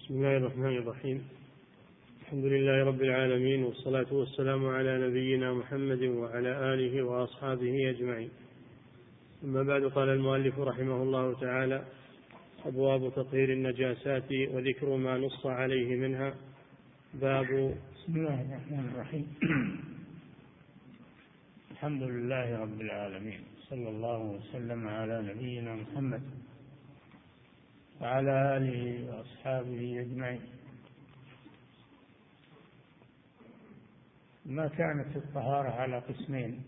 بسم الله الرحمن الرحيم. الحمد لله رب العالمين، والصلاة والسلام على نبينا محمد وعلى آله وأصحابه أجمعين. أما بعد، قال المؤلف رحمه الله تعالى: أبواب تطهير النجاسات وذكر ما نص عليه منها. باب. بسم الله الرحمن الرحيم. الحمد لله رب العالمين، صلى الله وسلم على نبينا محمد وعلى آله وأصحابه أجمعين. ما كانت الطهارة على قسمين: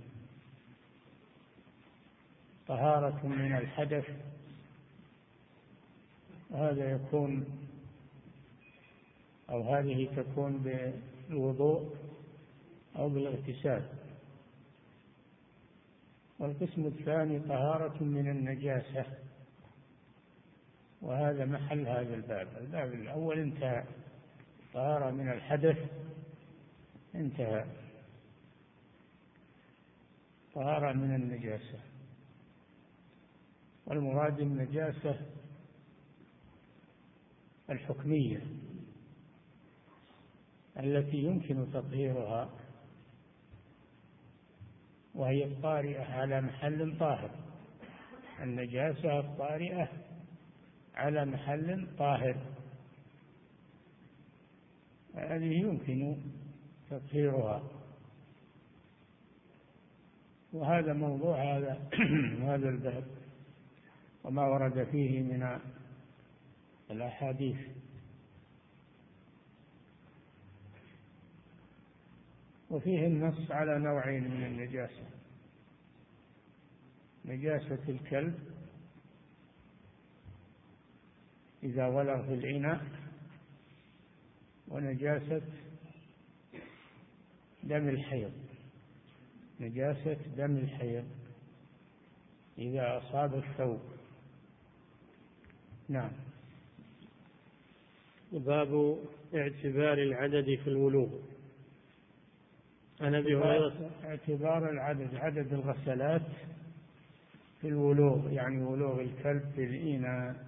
طهارة من الحدث، وهذا يكون أو هذه تكون بالوضوء أو بالاغتسال. والقسم الثاني طهارة من النجاسة، وهذا محل هذا الباب. الباب الأول انتهى، طهارة من الحدث انتهى، طهارة من النجاسة. والمراد النجاسة الحكمية التي يمكن تطهيرها، وهي الطارئة على محل طاهر. النجاسة الطارئة على محل طاهر، هذه يمكن تطهيرها، وهذا موضوع هذا الباب وما ورد فيه من الأحاديث. وفيه النص على نوعين من النجاسة: نجاسة الكلب إذا ولغ في الإناء، ونجاسة دم الحيض، نجاسة دم الحيض إذا أصاب الثوب. نعم. باب اعتبار العدد في الولوغ. عن أبي هريرة اعتبار العدد، عدد الغسلات في الولوغ، يعني ولوغ الكلب في الإناء.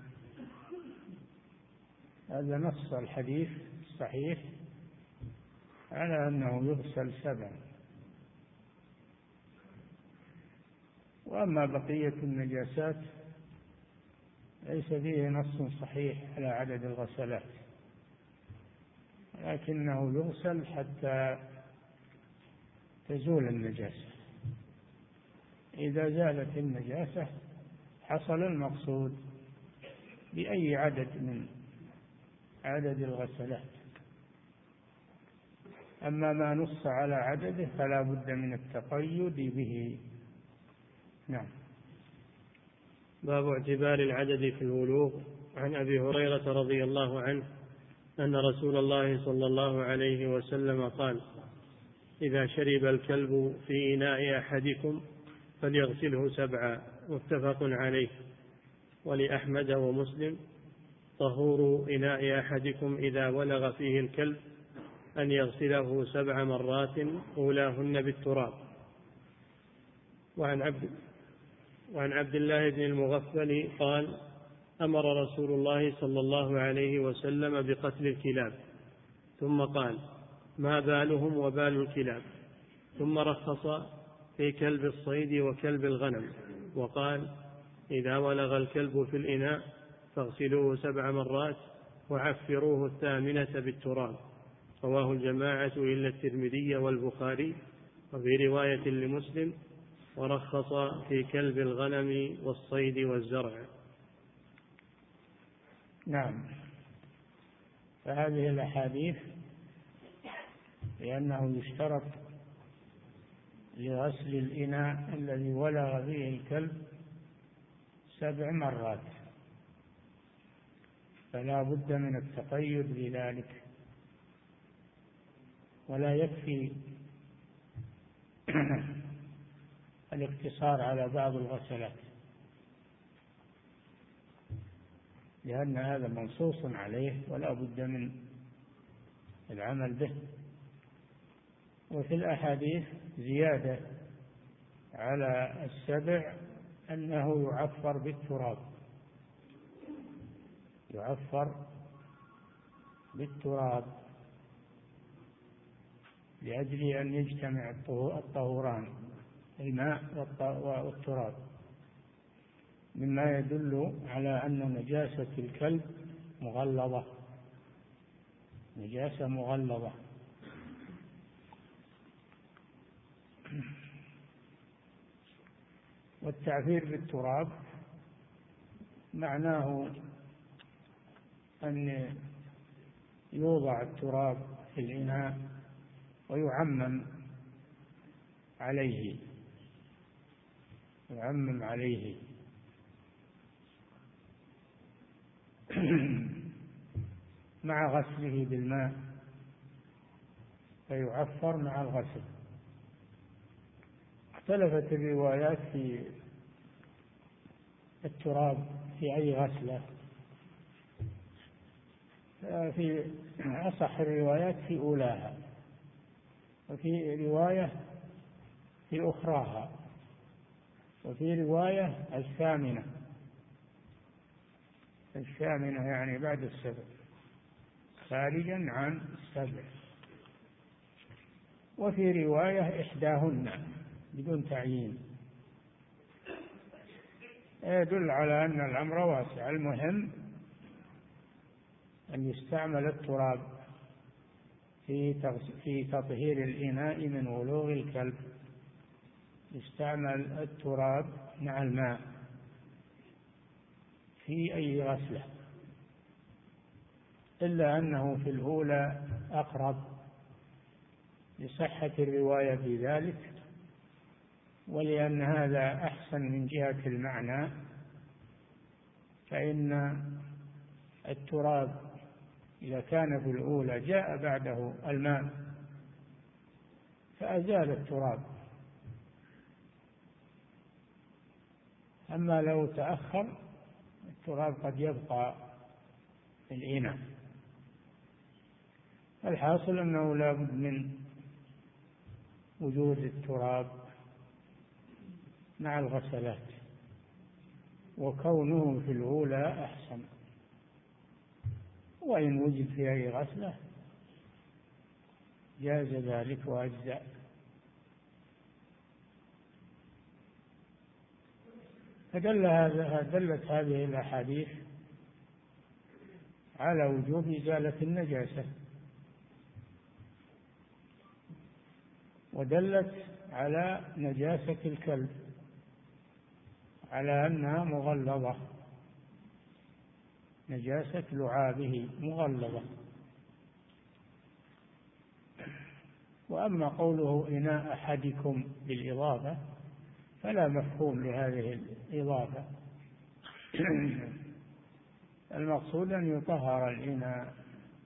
هذا نص الحديث الصحيح على أنه يغسل 7. وأما بقية النجاسات ليس فيه نص صحيح على عدد الغسلات، لكنه يغسل حتى تزول النجاسة. إذا زالت النجاسة حصل المقصود بأي عدد من عدد الغسلات. أما ما نص على عدده فلا بد من التقيد به. نعم. باب اعتبار العدد في الولوغ. عن أبي هريرة رضي الله عنه أن رسول الله صلى الله عليه وسلم قال: إذا شرب الكلب في إناء أحدكم فليغسله 7. متفق عليه. ولأحمد ومسلم: طهور إناء أحدكم إذا ولغ فيه الكلب أن يغسله 7 مرات أولاهن بالتراب. وعن عبد الله بن المغفل قال: أمر رسول الله صلى الله عليه وسلم بقتل الكلاب، ثم قال: ما بالهم وبال الكلاب، ثم رخص في كلب الصيد وكلب الغنم، وقال: إذا ولغ الكلب في الإناء فاغسلوه 7 مرات وعفروه 8 بالتراب. رواه الجماعة إلا الترمذي والبخاري. وفي رواية لمسلم: ورخص في كلب الغنم والصيد والزرع. نعم. فهذه الأحاديث لأنه يشترط لغسل الإناء الذي ولغ فيه الكلب 7 مرات، فلا بد من التقيد بذلك، ولا يكفي الاقتصار على بعض الغسلات، لأن هذا منصوص عليه ولا بد من العمل به. وفي الأحاديث زيادة على 7 أنه يعفر بالتراب، يعفر بالتراب لأجل أن يجتمع الطهوران الماء والتراب، مما يدل على أن نجاسة الكلب مغلظة، نجاسة مغلظة. والتعفير بالتراب معناه أن يوضع التراب في الإناء ويعمم عليه، يعمم عليه مع غسله بالماء، فيعفر مع الغسل. اختلفت الروايات في التراب في أي غسلة، في أصح الروايات في أولاها، وفي رواية في أخراها، وفي رواية الثامنة يعني بعد السبع، خارجا عن السبع. وفي رواية إحداهن بدون تعيين، يدل على أن الأمر واسع. المهم أن يستعمل التراب في تطهير الإناء من ولوغ الكلب، يستعمل التراب مع الماء في أي غسلة، إلا أنه في الأولى أقرب لصحة الرواية في ذلك، ولأن هذا أحسن من جهة المعنى، فإن التراب إذا كان في الأولى جاء بعده الماء فأزال التراب، أما لو تأخر التراب قد يبقى في الإناء. الحاصل أنه لا بد من وجود التراب مع الغسلات، وكونه في الأولى أحسن، وإن وجد في أي غسلة جاز ذلك وأجزاء. دلت هذه الأحاديث على وجوب إزالة النجاسة، ودلت على نجاسة الكلب على أنها مغلظة، نجاسة لعابه مغلظة. وأما قوله إناء أحدكم بالإضافة فلا مفهوم لهذه الإضافة، المقصود أن يطهر الإناء.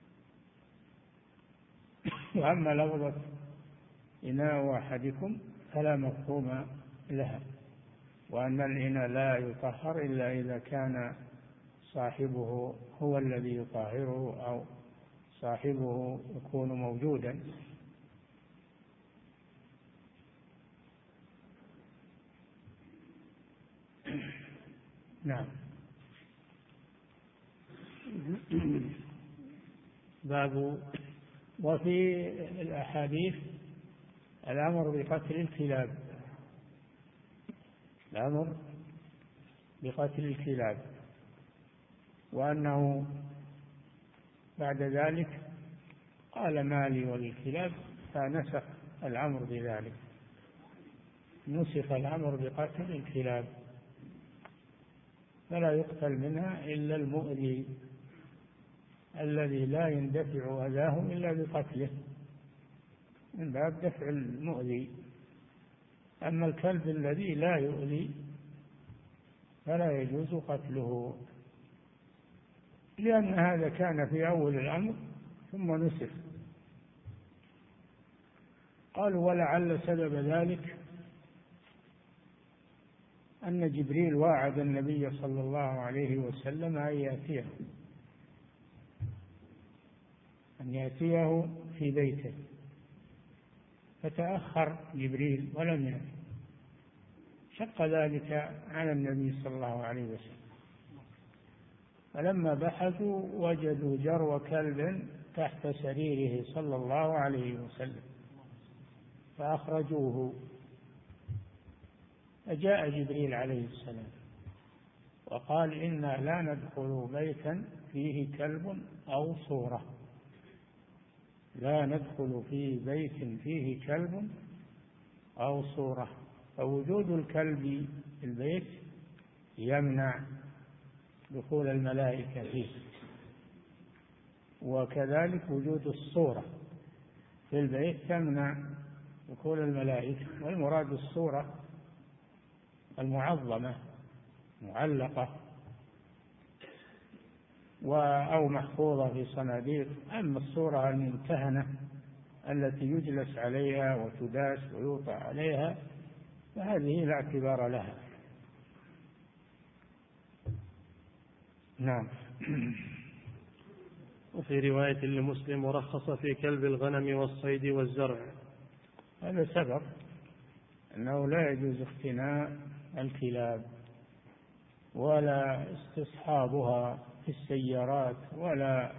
وأما لفظة إناء أحدكم فلا مفهوم لها، وأن الإناء لا يطهر إلا إذا كان صاحبه هو الذي يطهره أو صاحبه يكون موجودا. نعم. باب. وفي الأحاديث الأمر بقتل الكلاب، الأمر بقتل الكلاب، وأنه بعد ذلك قال ما لي وللكلاب، فنسخ الأمر بذلك، نسخ الأمر بقتل الكلاب، فلا يقتل منها إلا المؤذي الذي لا يندفع أذاه إلا بقتله، من باب دفع المؤذي. أما الكلب الذي لا يؤذي فلا يجوز قتله، لأن هذا كان في أول الأمر ثم نسخ. قالوا ولعل سبب ذلك أن جبريل واعد النبي صلى الله عليه وسلم أن يأتيه في بيته، فتأخر جبريل ولم يأتي، شق ذلك على النبي صلى الله عليه وسلم، فلما بحثوا وجدوا جرو كلب تحت سريره صلى الله عليه وسلم فأخرجوه. فجاء جبريل عليه السلام وقال إنا لا ندخل بيتا فيه كلب أو صورة، لا ندخل في بيت فيه كلب أو صورة. فوجود الكلب في البيت يمنع دخول الملائكة فيه، وكذلك وجود الصورة في البيت تمنع دخول الملائكة. والمراد الصورة المعظمة معلقة أو محفوظة في صناديق. أما الصورة الممتهنة التي يجلس عليها وتداس ويوطأ عليها فهذه لا اعتبار لها. نعم. وفي رواية لمسلم ورخص في كلب الغنم والصيد والزرع. هذا سبب أنه لا يجوز اقتناء الكلاب ولا استصحابها في السيارات ولا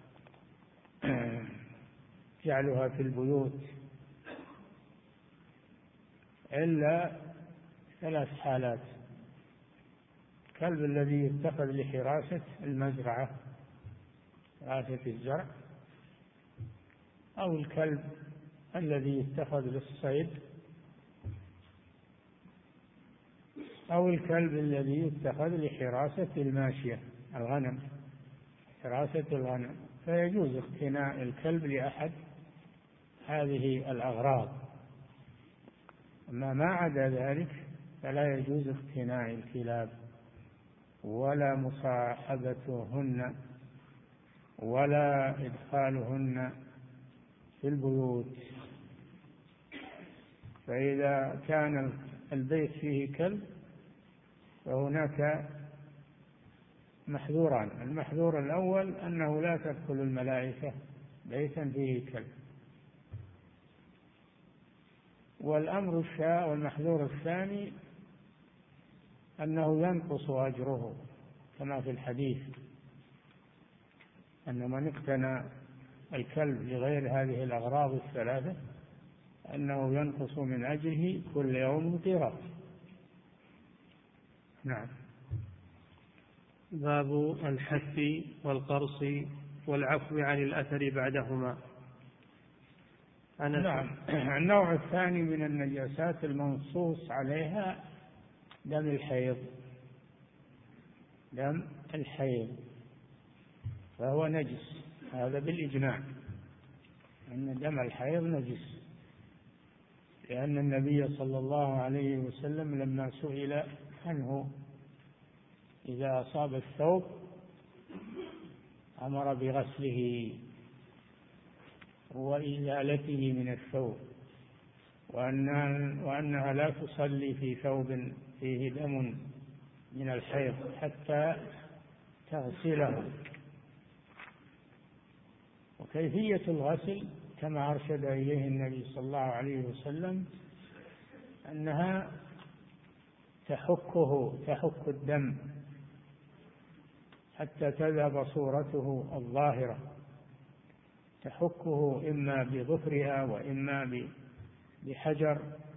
جعلها في البيوت إلا 3 حالات: الكلب الذي يتخذ لحراسة المزرعة، حراسة الزرع، أو الكلب الذي يتخذ للصيد، أو الكلب الذي يتخذ لحراسة الماشية الغنم، حراسة الغنم. فيجوز اقتناء الكلب لأحد هذه الأغراض. أما ما عدا ذلك فلا يجوز اقتناء الكلاب ولا مصاحبتهن ولا إدخالهن في البيوت. فإذا كان البيت فيه كلب فهناك محذوران: المحذور الأول أنه لا تدخل الملائكة بيتا فيه كلب، والمحذور الثاني أنه ينقص أجره، كما في الحديث أن من اقتنى الكلب لغير هذه الأغراض الثلاثة أنه ينقص من أجره كل يوم قيراط. نعم. باب الحث والقرص والعفو عن الأثر بعدهما. نعم. النوع الثاني من النجاسات المنصوص عليها دم الحيض. دم الحيض فهو نجس، هذا بالإجماع أن دم الحيض نجس، لأن النبي صلى الله عليه وسلم لما سئل عنه إذا أصاب الثوب أمر بغسله وإزالته من الثوب، وأنها لا تصلي في ثوب فيه دم من الحيض حتى تغسله. وكيفية الغسل كما أرشد إليه النبي صلى الله عليه وسلم أنها تحك الدم حتى تذهب صورته الظاهرة، تحكه إما بظفرها وإما بحجر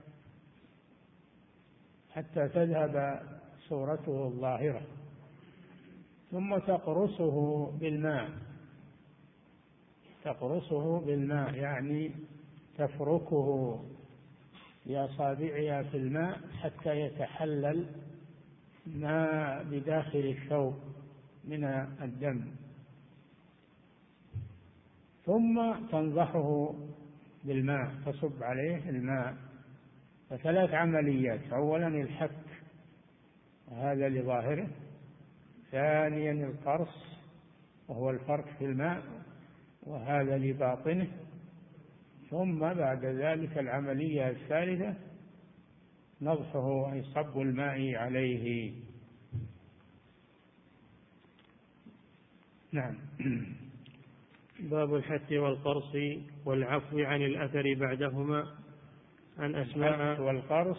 حتى تذهب صورته الظاهرة، ثم تقرصه بالماء، يعني تفركه بأصابعها في الماء حتى يتحلل ما بداخل الثوب من الدم، ثم تنضحه بالماء، تصب عليه الماء. ف3 عمليات: أولا الحك هذا لظاهره، ثانيا القرص وهو الفرك في الماء وهذا لباطنه، ثم بعد ذلك العملية الثالثة نضحه أي صب الماء عليه. نعم. باب الحث والقرص والعفو عن الأثر بعدهما. عن أسماء والقرص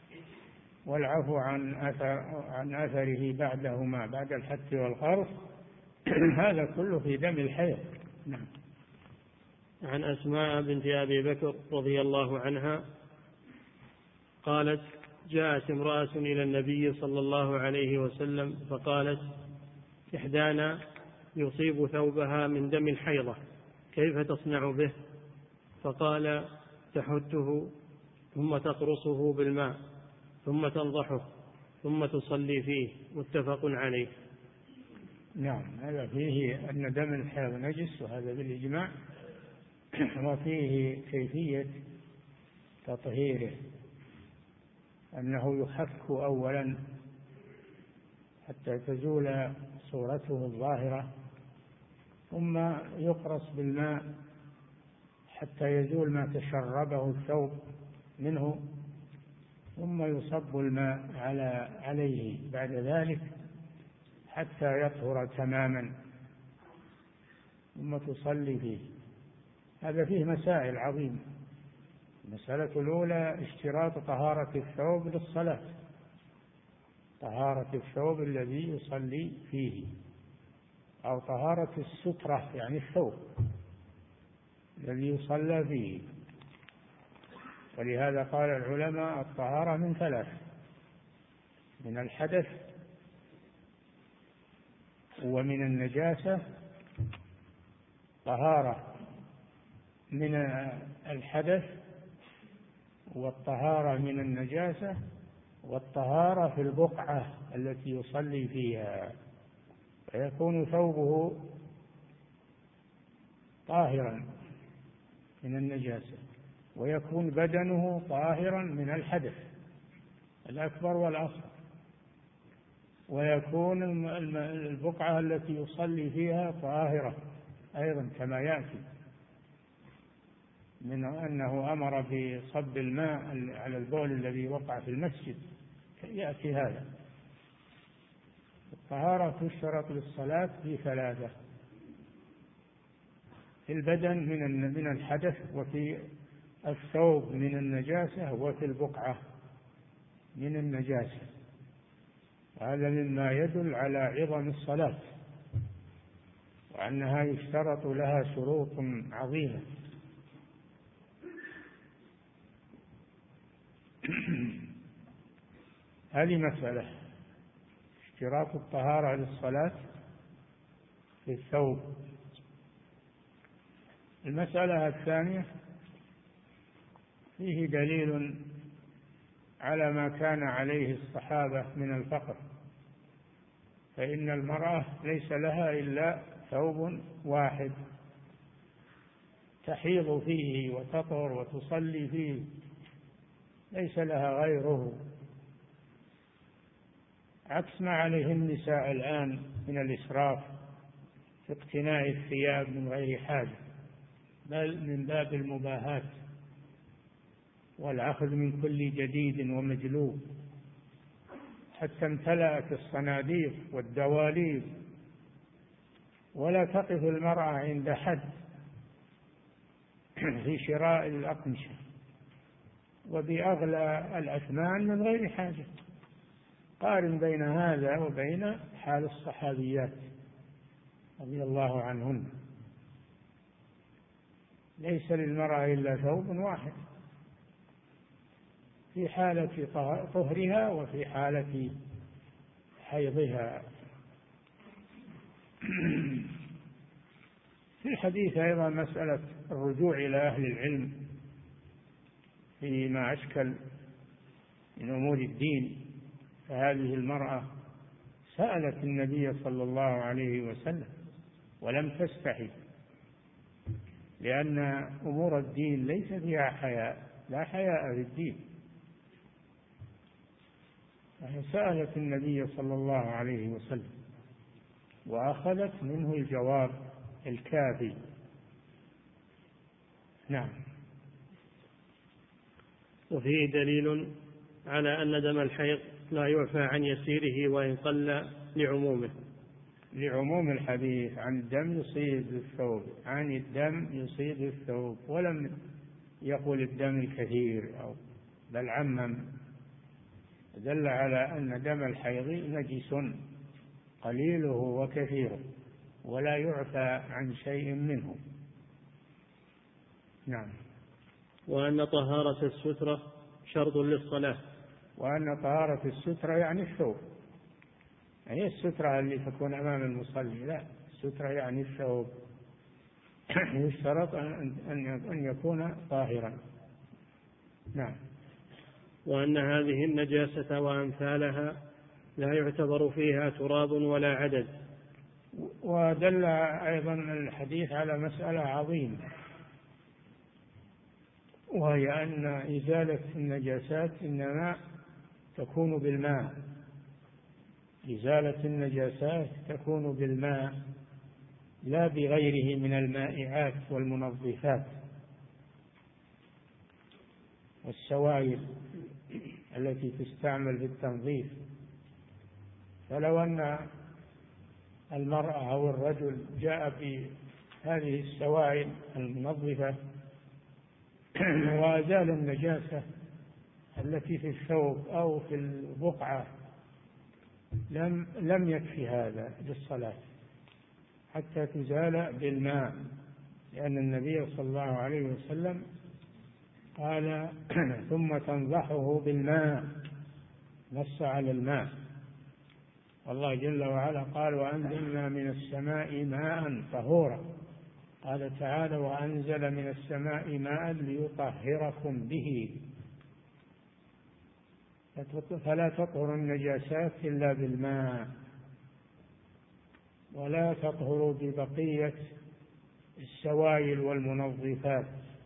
والعفو عن أثره بعدهما، بعد الحث والقرص هذا كله في دم الحيض. نعم. عن أسماء بنت أبي بكر رضي الله عنها قالت: جاءت امرأة إلى النبي صلى الله عليه وسلم فقالت: إحدانا يصيب ثوبها من دم الحيضة، كيف تصنع به؟ فقال: تحته ثم تقرصه بالماء ثم تنضحه ثم تصلي فيه. متفق عليه. نعم، هذا فيه أن دم الحيض نجس، وهذا بالإجماع، وفيه كيفية تطهيره، أنه يحك أولا حتى تزول صورته الظاهرة، ثم يقرص بالماء حتى يزول ما تشربه الثوب منه، ثم يصب الماء عليه بعد ذلك حتى يطهر تماما، ثم تصلي فيه. هذا فيه مسائل عظيمة. المسألة الأولى اشتراط طهارة الثوب للصلاة، طهارة الثوب الذي يصلي فيه، أو طهارة السترة يعني الثوب الذي يصلى فيه. ولهذا قال العلماء الطهارة من ثلاث: من الحدث ومن النجاسة، طهارة من الحدث والطهارة من النجاسة والطهارة في البقعة التي يصلي فيها، فيكون ثوبه طاهرا من النجاسة، ويكون بدنه طاهرا من الحدث الأكبر والأصغر، ويكون البقعة التي يصلي فيها طاهرة أيضا، كما يأتي من أنه أمر بصب الماء على البول الذي وقع في المسجد، يأتي هذا. الطهارة تشترط للصلاة في ثلاثة: في البدن من الحدث، وفي الثوب من النجاسة، وفي البقعة من النجاسة. هذا مما يدل على عظم الصلاة، وأنها يشترط لها شروط عظيمة. هذه مسألة اشتراط الطهارة للصلاة في الثوب. المسألة الثانية: فيه دليل على ما كان عليه الصحابة من الفقر، فإن المرأة ليس لها إلا ثوب واحد تحيض فيه وتطهر وتصلي فيه، ليس لها غيره، عكس ما عليه النساء الآن من الإسراف في اقتناء الثياب من غير حاجة، بل من باب المباهاة والأخذ من كل جديد ومجلوب، حتى امتلأت الصناديق والدواليب، ولا تقف المرأة عند حد في شراء الأقمشة وبأغلى الأثمان من غير حاجة. قارن بين هذا وبين حال الصحابيات رضي الله عنهن، ليس للمرأة إلا ثوب واحد في حالة طهرها وفي حالة حيضها. في الحديث أيضا مسألة الرجوع إلى أهل العلم فيما أشكل من أمور الدين. فهذه المرأة سألت النبي صلى الله عليه وسلم ولم تستحي، لأن أمور الدين ليس فيها حياء، لا حياء في الدين. سألت النبي صلى الله عليه وسلم وأخذت منه الجواب الكافي. نعم. وفيه دليل على أن دم الحيض لا يعفى عن يسيره وإن قل لعموم الحديث عن الدم يصيب الثوب، عن الدم يصيب الثوب، ولم يقل الدم الكثير بل عمم، دل على أن دم الحيض نجس قليله وكثيره. ولا يعفى عن شيء منه. نعم. وأن طهارة السترة شرط للصلاة. وأن طهارة السترة يعني الثوب، يعني السترة اللي تكون أمام المصلي، لا، السترة يعني الثوب، يشترط أن يكون طاهرا. نعم. وأن هذه النجاسة وأمثالها لا يعتبر فيها تراب ولا عدد. ودل أيضا الحديث على مسألة عظيمة، وهي أن إزالة النجاسات إنما تكون بالماء. إزالة النجاسات تكون بالماء لا بغيره من المائعات والمنظفات والسوائل التي تستعمل في التنظيف. فلو أن المرأة أو الرجل جاء بهذه السوائل المنظفة وأزال النجاسة التي في الثوب أو في البقعة لم يكفي هذا للصلاة حتى تزال بالماء، لأن النبي صلى الله عليه وسلم قال ثم تنضحه بالماء، نص على الماء. والله جل وعلا قال وأنزلنا من السماء ماء طهورا، قال تعالى وأنزل من السماء ماء ليطهركم به. فلا تطهر النجاسات إلا بالماء، ولا تطهر ببقية السوائل والمنظفات.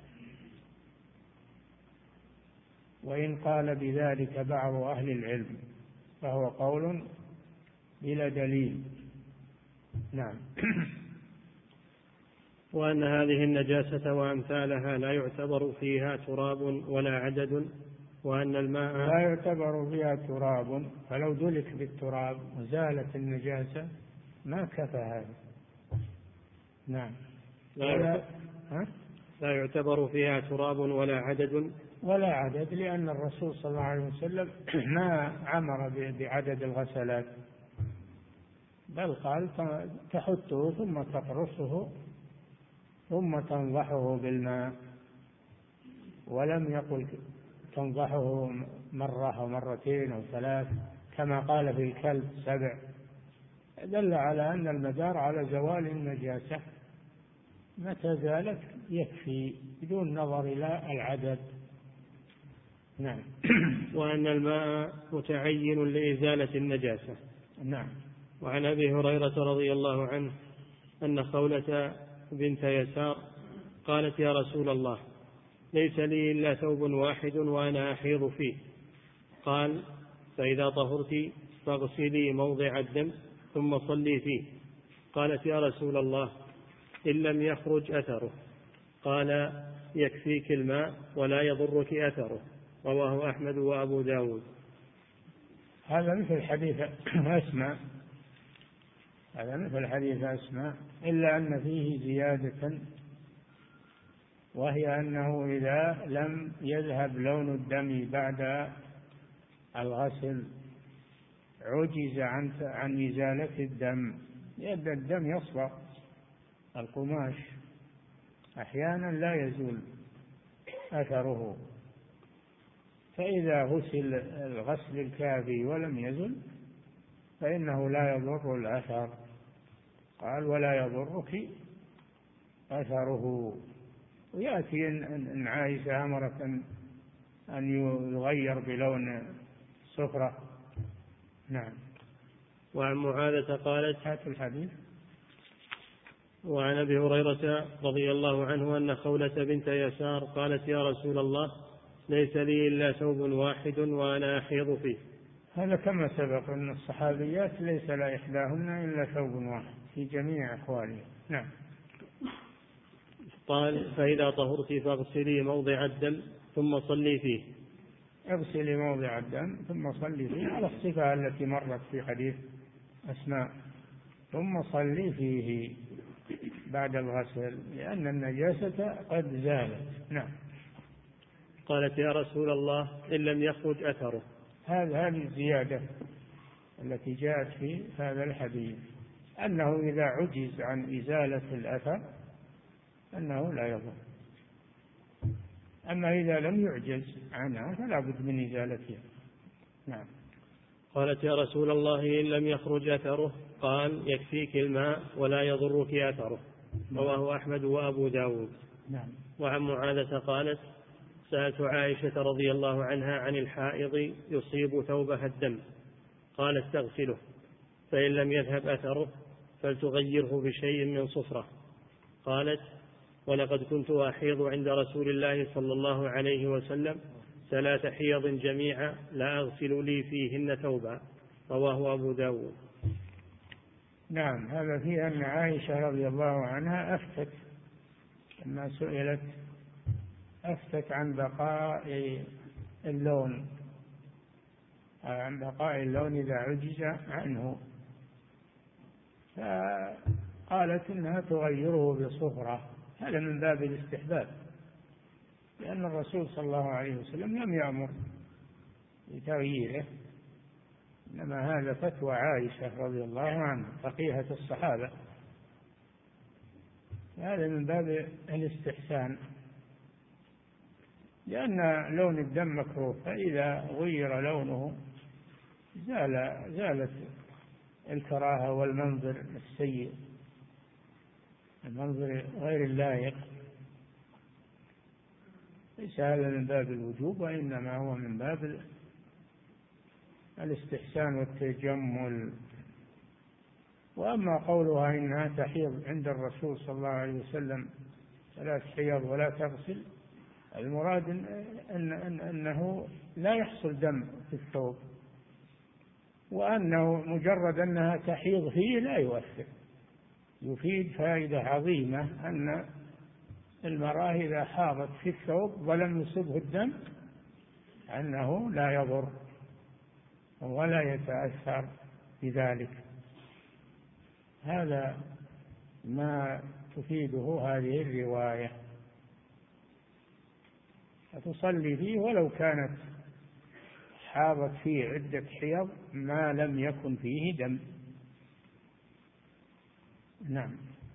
وإن قال بذلك بعض أهل العلم فهو قول بلا دليل. نعم. وأن هذه النجاسة وأمثالها لا يعتبر فيها تراب ولا عدد. وأن الماء لا يعتبر فيها تراب، فلو دلك بالتراب وزالت النجاسة ما كفى هذا. نعم. لا يعتبر فيها تراب ولا عدد. ولا عدد، لأن الرسول صلى الله عليه وسلم ما عمر بعدد الغسلات، بل قال تحته ثم تقرصه ثم تنضحه بالماء، ولم يقل تنضحه مرة أو مرتين أو ثلاث كما قال في الكلب 7. دل على أن المدار على زوال النجاسة، متى زالت يكفي بدون نظر إلى العدد. نعم. وأن الماء متعين لإزالة النجاسة. نعم. وعن أبي هريرة رضي الله عنه أن خولة بنت يسار قالت يا رسول الله ليس لي إلا ثوب واحد وأنا أحيض فيه. قال فإذا طهرت فاغسلي موضع الدم ثم صلي فيه. قالت يا رسول الله إن لم يخرج أثره. قال يكفيك الماء ولا يضرك أثره. رواه أحمد وأبو داود. هذا مثل حديث أسماء، إلا أن فيه زيادة، وهي أنه إذا لم يذهب لون الدم بعد الغسل عجز عن إزالة الدم، لأن الدم يصبغ القماش أحيانا لا يزول أثره، فإذا غسل الغسل الكافي ولم يزل فإنه لا يضر الأثر. قال ولا يضرك أثره. ويأتي إن عائشة أمرت أن يغير بلون صفرة. نعم. وعن معاذة قالت هات الحديث. وعن أبي هريرة رضي الله عنه أن خولة بنت يسار قالت يا رسول الله ليس لي إلا ثوب واحد وأنا أحيض فيه. هذا كما سبق أن الصحابيات ليس لا إحداهن إلا ثوب واحد في جميع أحوالها. نعم. قال فإذا طهرت فاغسلي موضع الدم ثم صلي فيه. اغسلي موضع الدم ثم صلي فيه على الصفة التي مرت في حديث أسماء، ثم صلي فيه بعد الغسل لأن النجاسة قد زالت. نعم. قالت يا رسول الله إن لم يخرج أثره. هذه الزيادة التي جاءت في هذا الحديث أنه إذا عجز عن إزالة الأثر أنه لا يضر، أما إذا لم يعجز عنها فلا بد من إزالتها. نعم. قالت: يا رسول الله إن لم يخرج أثره؟ قال: يكفيك الماء ولا يضرك أثره. رواه أحمد وأبو داود. نعم. وعن معاذة قالت: سألت عائشة رضي الله عنها عن الحائض يصيب ثوبها الدم، قالت: تغسله، فإن لم يذهب أثره فلتغيره بشيء من صفرة. قالت: ولقد كنت أحيض عند رسول الله صلى الله عليه وسلم 3 حيض جميعا لا أغسل لي فيهن ثوبا. رواه أبو داود. نعم. هذا فيه أن عائشة رضي الله عنها أفتت لما سئلت، أفتت عن بقاء اللون، عن بقاء اللون إذا عجز عنه، فقالت إنها تغيره بصفرة. هذا من باب الاستحباب، لأن الرسول صلى الله عليه وسلم لم يأمر بتغييره، إنما هذا فتوى عائشة رضي الله عنها فقيهة الصحابة، هذا من باب الاستحسان، لأن لون الدم مكروه، فإذا غير لونه زالت الكراهة والمنظر السيء، المنظر غير اللائق. ليس هذا من باب الوجوب، وإنما هو من باب الاستحسان والتجمل. وأما قولها إنها تحيض عند الرسول صلى الله عليه وسلم 3 حيض ولا تغسل، المراد أنه لا يحصل دم في الثوب، وأنه مجرد أنها تحيض فيه لا يؤثر. يفيد فائدة عظيمة أن المرأة إذا حاضت في الثوب ولم يصبه الدم أنه لا يضر ولا يتأثر بذلك. هذا ما تفيده هذه الرواية، فتصلي فيه ولو كانت حاضت فيه عدة حيض ما لم يكن فيه دم. نعم.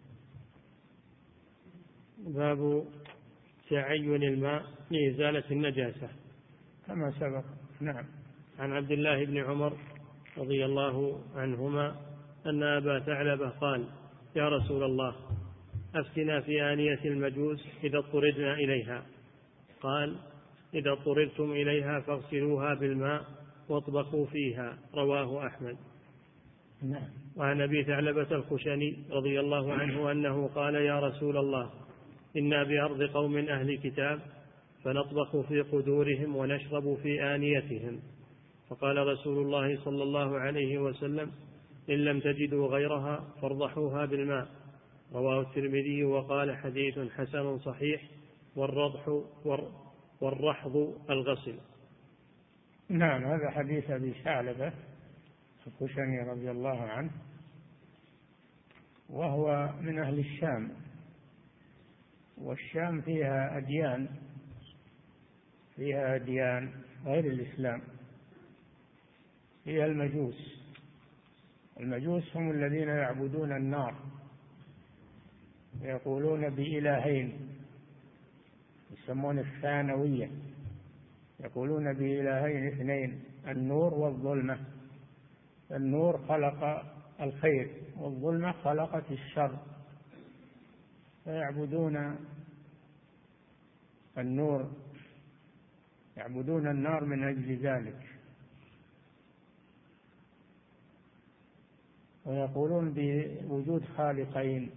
باب تعين الماء لإزالة النجاسة كما سبق. نعم. عن عبد الله بن عمر رضي الله عنهما أن أبا ثعلبة قال: يا رسول الله، أفتنا في آنية المجوس إذا اضطردنا إليها. قال: إذا اضطردتم إليها فاغسلوها بالماء واطبخوا فيها. رواه أحمد. نعم. وعن أبي ثعلبة الخشني رضي الله عنه أنه قال: يا رسول الله، إنا بأرض قوم أهل كتاب، فنطبخ في قدورهم ونشرب في آنيتهم. فقال رسول الله صلى الله عليه وسلم: إن لم تجدوا غيرها فارضحوها بالماء. رواه الترمذي وقال: حديث حسن صحيح. والرحض الغسل. نعم. هذا حديث أبي ثعلبة الخشني رضي الله عنه، وهو من أهل الشام، والشام فيها أديان غير الإسلام، فيها المجوس هم الذين يعبدون النار، يقولون بإلهين، يسمون الثانوية، يقولون بإلهين 2، النور والظلمة. النور خلق الخير والظلمة خلقت الشر، فيعبدون النور، يعبدون النار من أجل ذلك، ويقولون بوجود خالقين.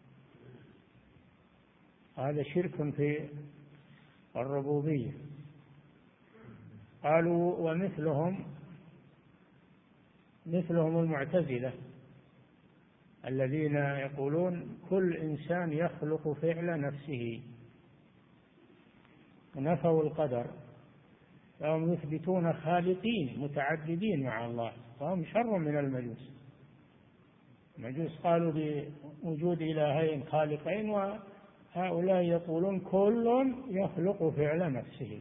هذا شرك في الربوبية. قالوا ومثلهم المعتزلة الذين يقولون كل إنسان يخلق فعل نفسه، ونفوا القدر، فهم يثبتون خالقين متعددين مع الله، فهم شر من المجوس. المجوس قالوا بوجود إلهين خالقين، وهؤلاء يقولون كل يخلق فعل نفسه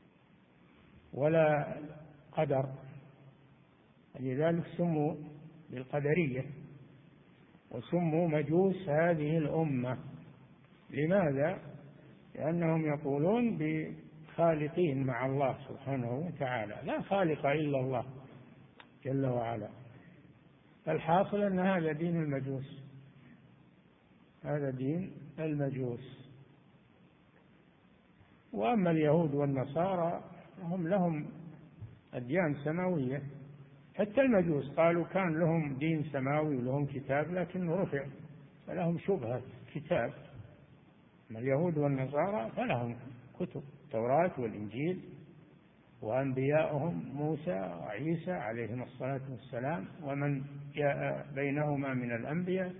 ولا قدر، لذلك سموا بالقدرية، وسموا مجوس هذه الأمة. لماذا؟ لأنهم يقولون بخالقين مع الله سبحانه وتعالى، لا خالق إلا الله جل وعلا. الحاصل أن هذا دين المجوس، هذا دين المجوس. وأما اليهود والنصارى هم لهم أديان سماوية، حتى المجوس قالوا كان لهم دين سماوي ولهم كتاب لكنه رفع، فلهم شبهة كتاب. أما اليهود والنصارى فلهم كتب، التوراة والإنجيل، وأنبياؤهم موسى وعيسى عليهم الصلاة والسلام ومن جاء بينهما من الأنبياء،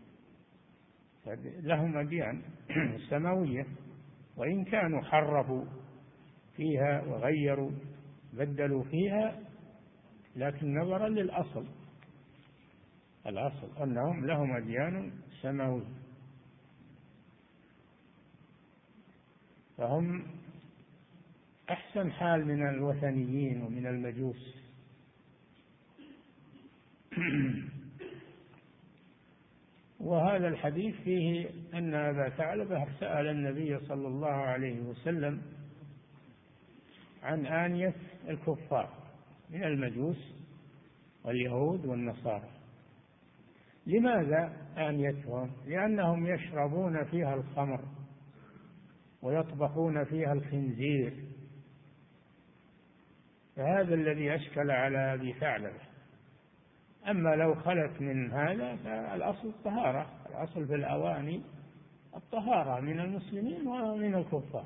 لهم أديان سماوية، وإن كانوا حرفوا فيها وغيروا بدلوا فيها، لكن نظرا للأصل، الأصل أنهم لهم أديان سماوية، فهم أحسن حال من الوثنيين ومن المجوس. وهذا الحديث فيه أن أبا ثعلبة سأل النبي صلى الله عليه وسلم عن آنية الكفار من المجوس واليهود والنصارى. لماذا آنيتهم؟ لأنهم يشربون فيها الخمر ويطبخون فيها الخنزير، فهذا الذي أشكل على أبي ثعلبة. أما لو خلت من هذا فالأصل الطهارة، الأصل في الأواني الطهارة من المسلمين ومن الكفار،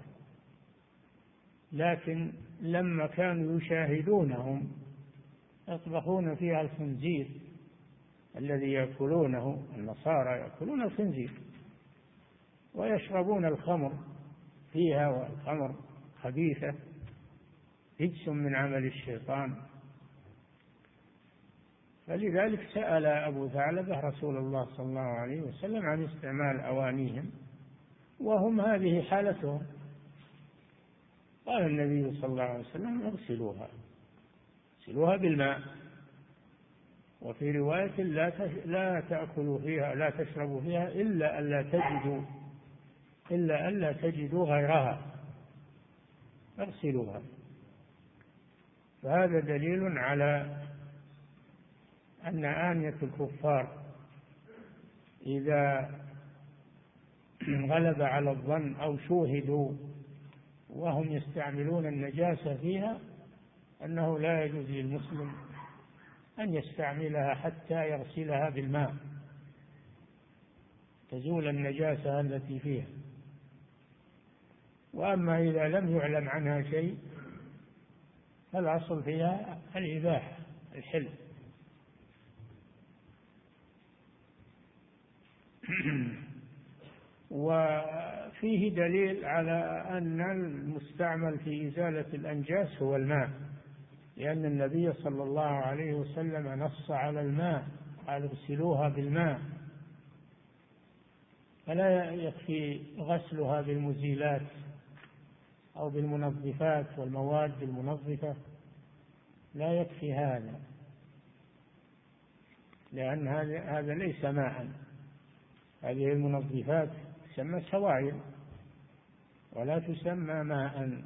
لكن لما كانوا يشاهدونهم يطبخون فيها الخنزير الذي يأكلونه، النصارى يأكلون الخنزير ويشربون الخمر فيها، والخمر خبيثة رجس من عمل الشيطان. فلذلك سأل أبو ثعلبة رسول الله صلى الله عليه وسلم عن استعمال أوانيهم، وهم هذه حالتهم. قال النبي صلى الله عليه وسلم اغسلوها بالماء، وفي رواية لا تأكلوا فيها، لا تشربوا فيها إلا ألا تجدوا غيرها، اغسلوها. فهذا دليل على أن آنية الكفار إذا غلب على الظن أو شوهدوا وهم يستعملون النجاسة فيها، أنه لا يجوز للمسلم أن يستعملها حتى يغسلها بالماء تزول النجاسة التي فيها. وأما إذا لم يعلم عنها شيء فالأصل فيها الإباحة، الحل. وفيه دليل على أن المستعمل في إزالة الأنجاس هو الماء، لأن النبي صلى الله عليه وسلم نص على الماء، قال اغسلوها بالماء، فلا يكفي غسلها بالمزيلات أو بالمنظفات والمواد المنظفة، لا يكفي هذا، لأن هذا ليس ماء. هذه المنظفات تسمى سوائل ولا تسمى ماء.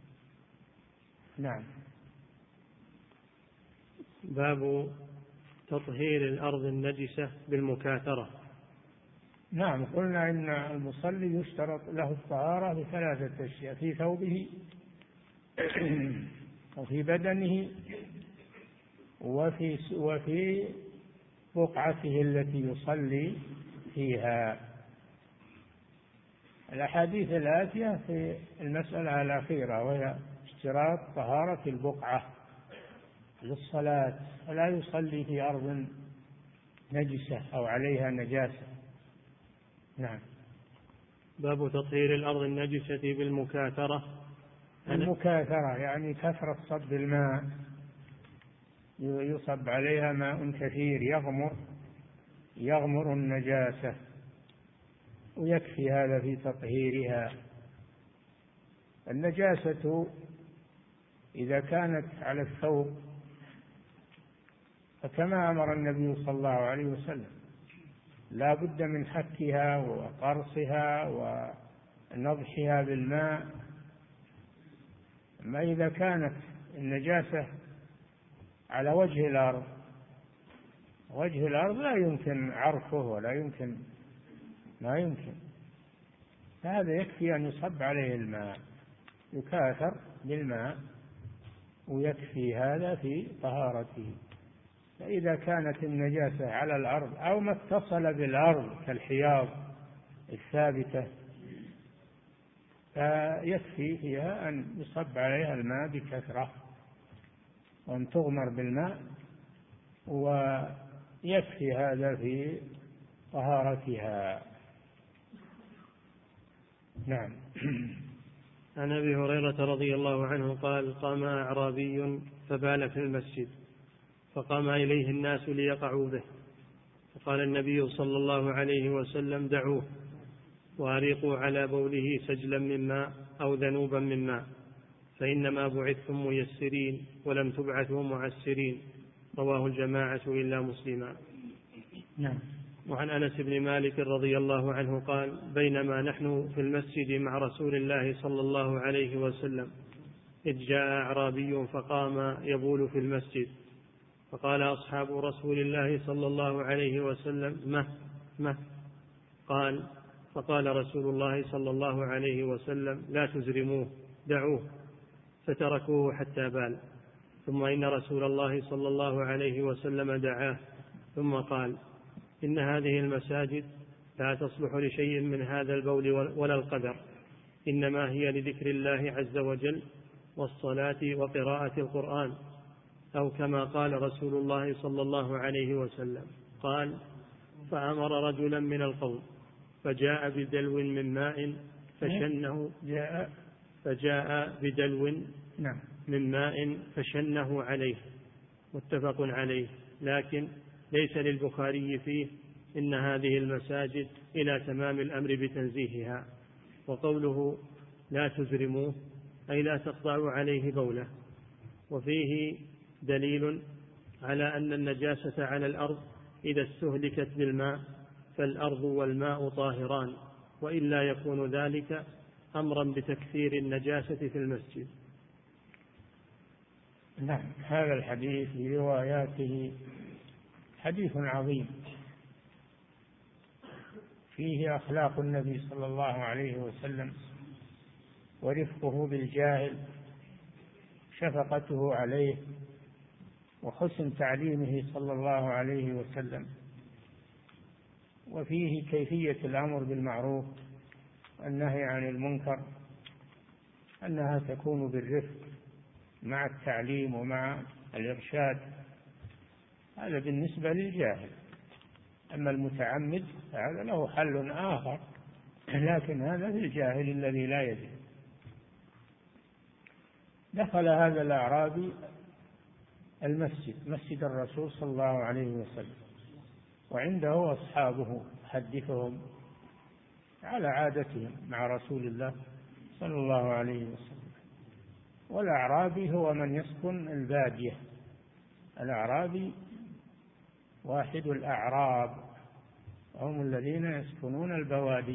نعم. باب تطهير الأرض النجسة بالمكاثرة. نعم، قلنا إن المصلي يشترط له الطهارة بثلاثة أشياء: في ثوبه وفي بدنه وفي بقعته التي يصلي فيها. الأحاديث الآتية في المسألة الأخيرة، وهي اشتراط طهارة البقعة للصلاة، فلا يصلي في أرض نجسة أو عليها نجاسة. نعم. باب تطهير الأرض النجسة بالمكاثرة. المكاثرة يعني كثرة صب الماء، يصب عليها ماء كثير يغمر النجاسة، ويكفي هذا في تطهيرها. النجاسة إذا كانت على الثوب فكما أمر النبي صلى الله عليه وسلم لا بد من حكها وقرصها ونضحها بالماء. أما إذا كانت النجاسة على وجه الأرض، وجه الأرض لا يمكن عرفه ولا يمكن، ما يمكن، فهذا يكفي أن يصب عليه الماء، يكاثر بالماء ويكفي هذا في طهارته. فإذا كانت النجاسة على الأرض أو ما اتصل بالأرض كالحياض الثابتة فيكفي فيها أن يصب عليها الماء بكثرة وأن تغمر بالماء، ويكفي هذا في طهارتها. نعم. عن أبي هريرة رضي الله عنه قال: قام أعرابي فبال في المسجد، فقام إليه الناس ليقعوا به، فقال النبي صلى الله عليه وسلم: دعوه وأريقوا على بوله سجلا من ماء أو ذنوبا من ماء، فإنما بعثتم ميسرين ولم تبعثوا معسرين. رواه الجماعة إلا مسلما. نعم. وعن أنس بن مالك رضي الله عنه قال: بينما نحن في المسجد مع رسول الله صلى الله عليه وسلم إذ جاء أعرابي فقام يبول في المسجد، فقال أصحاب رسول الله صلى الله عليه وسلم: مه قال: فقال رسول الله صلى الله عليه وسلم: لا تزرموه، دعوه، فتركوه حتى بال. ثم إن رسول الله صلى الله عليه وسلم دعاه ثم قال: إن هذه المساجد لا تصلح لشيء من هذا البول ولا القدر، إنما هي لذكر الله عز وجل والصلاة وقراءة القرآن، أو كما قال رسول الله صلى الله عليه وسلم. قال: فأمر رجلا من القوم فجاء بدلو من ماء فشنه من ماء فشنه عليه. متفق عليه، لكن ليس للبخاري فيه إن هذه المساجد إلى تمام الأمر بتنزيهها. وقوله لا تزرموه أي لا تقطعوا عليه بوله، وفيه دليل على أن النجاسة على الأرض إذا استهلكت بالماء فالأرض والماء طاهران، وإلا يكون ذلك أمرا بتكثير النجاسة في المسجد. نعم. هذا الحديث برواياته حديث عظيم فيه أخلاق النبي صلى الله عليه وسلم ورفقه بالجاهل، شفقته عليه، وحسن تعليمه صلى الله عليه وسلم. وفيه كيفية الأمر بالمعروف والنهي عن المنكر، أنها تكون بالرفق مع التعليم ومع الإرشاد. هذا بالنسبة للجاهل. أما المتعمد فهذا له حل آخر، لكن هذا للجاهل الذي لا يدري. دخل هذا الأعرابي المسجد، مسجد الرسول صلى الله عليه وسلم، وعنده أصحابه يحدثهم على عادتهم مع رسول الله صلى الله عليه وسلم. والأعرابي هو من يسكن البادية. الأعرابي واحد الأعراب، هم الذين يسكنون البوادي،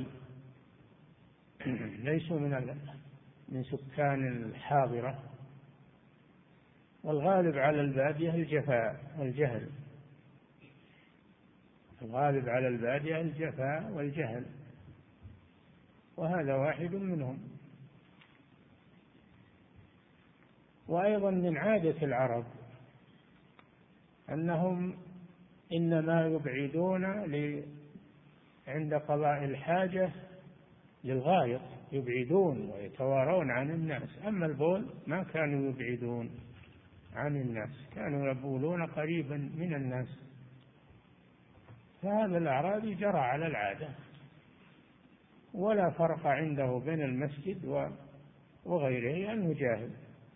ليسوا من سكان الحاضرة. والغالب على البادية الجفاء والجهل، الغالب على البادية الجفاء والجهل، وهذا واحد منهم. وأيضا من عادة العرب أنهم إنما يبعدون عند قضاء الحاجة للغائط، يبعدون ويتوارون عن الناس. أما البول ما كانوا يبعدون عن الناس، كانوا يبولون قريبا من الناس. فهذا الأعرابي جرى على العادة، ولا فرق عنده بين المسجد وغيره، أنه جاهل،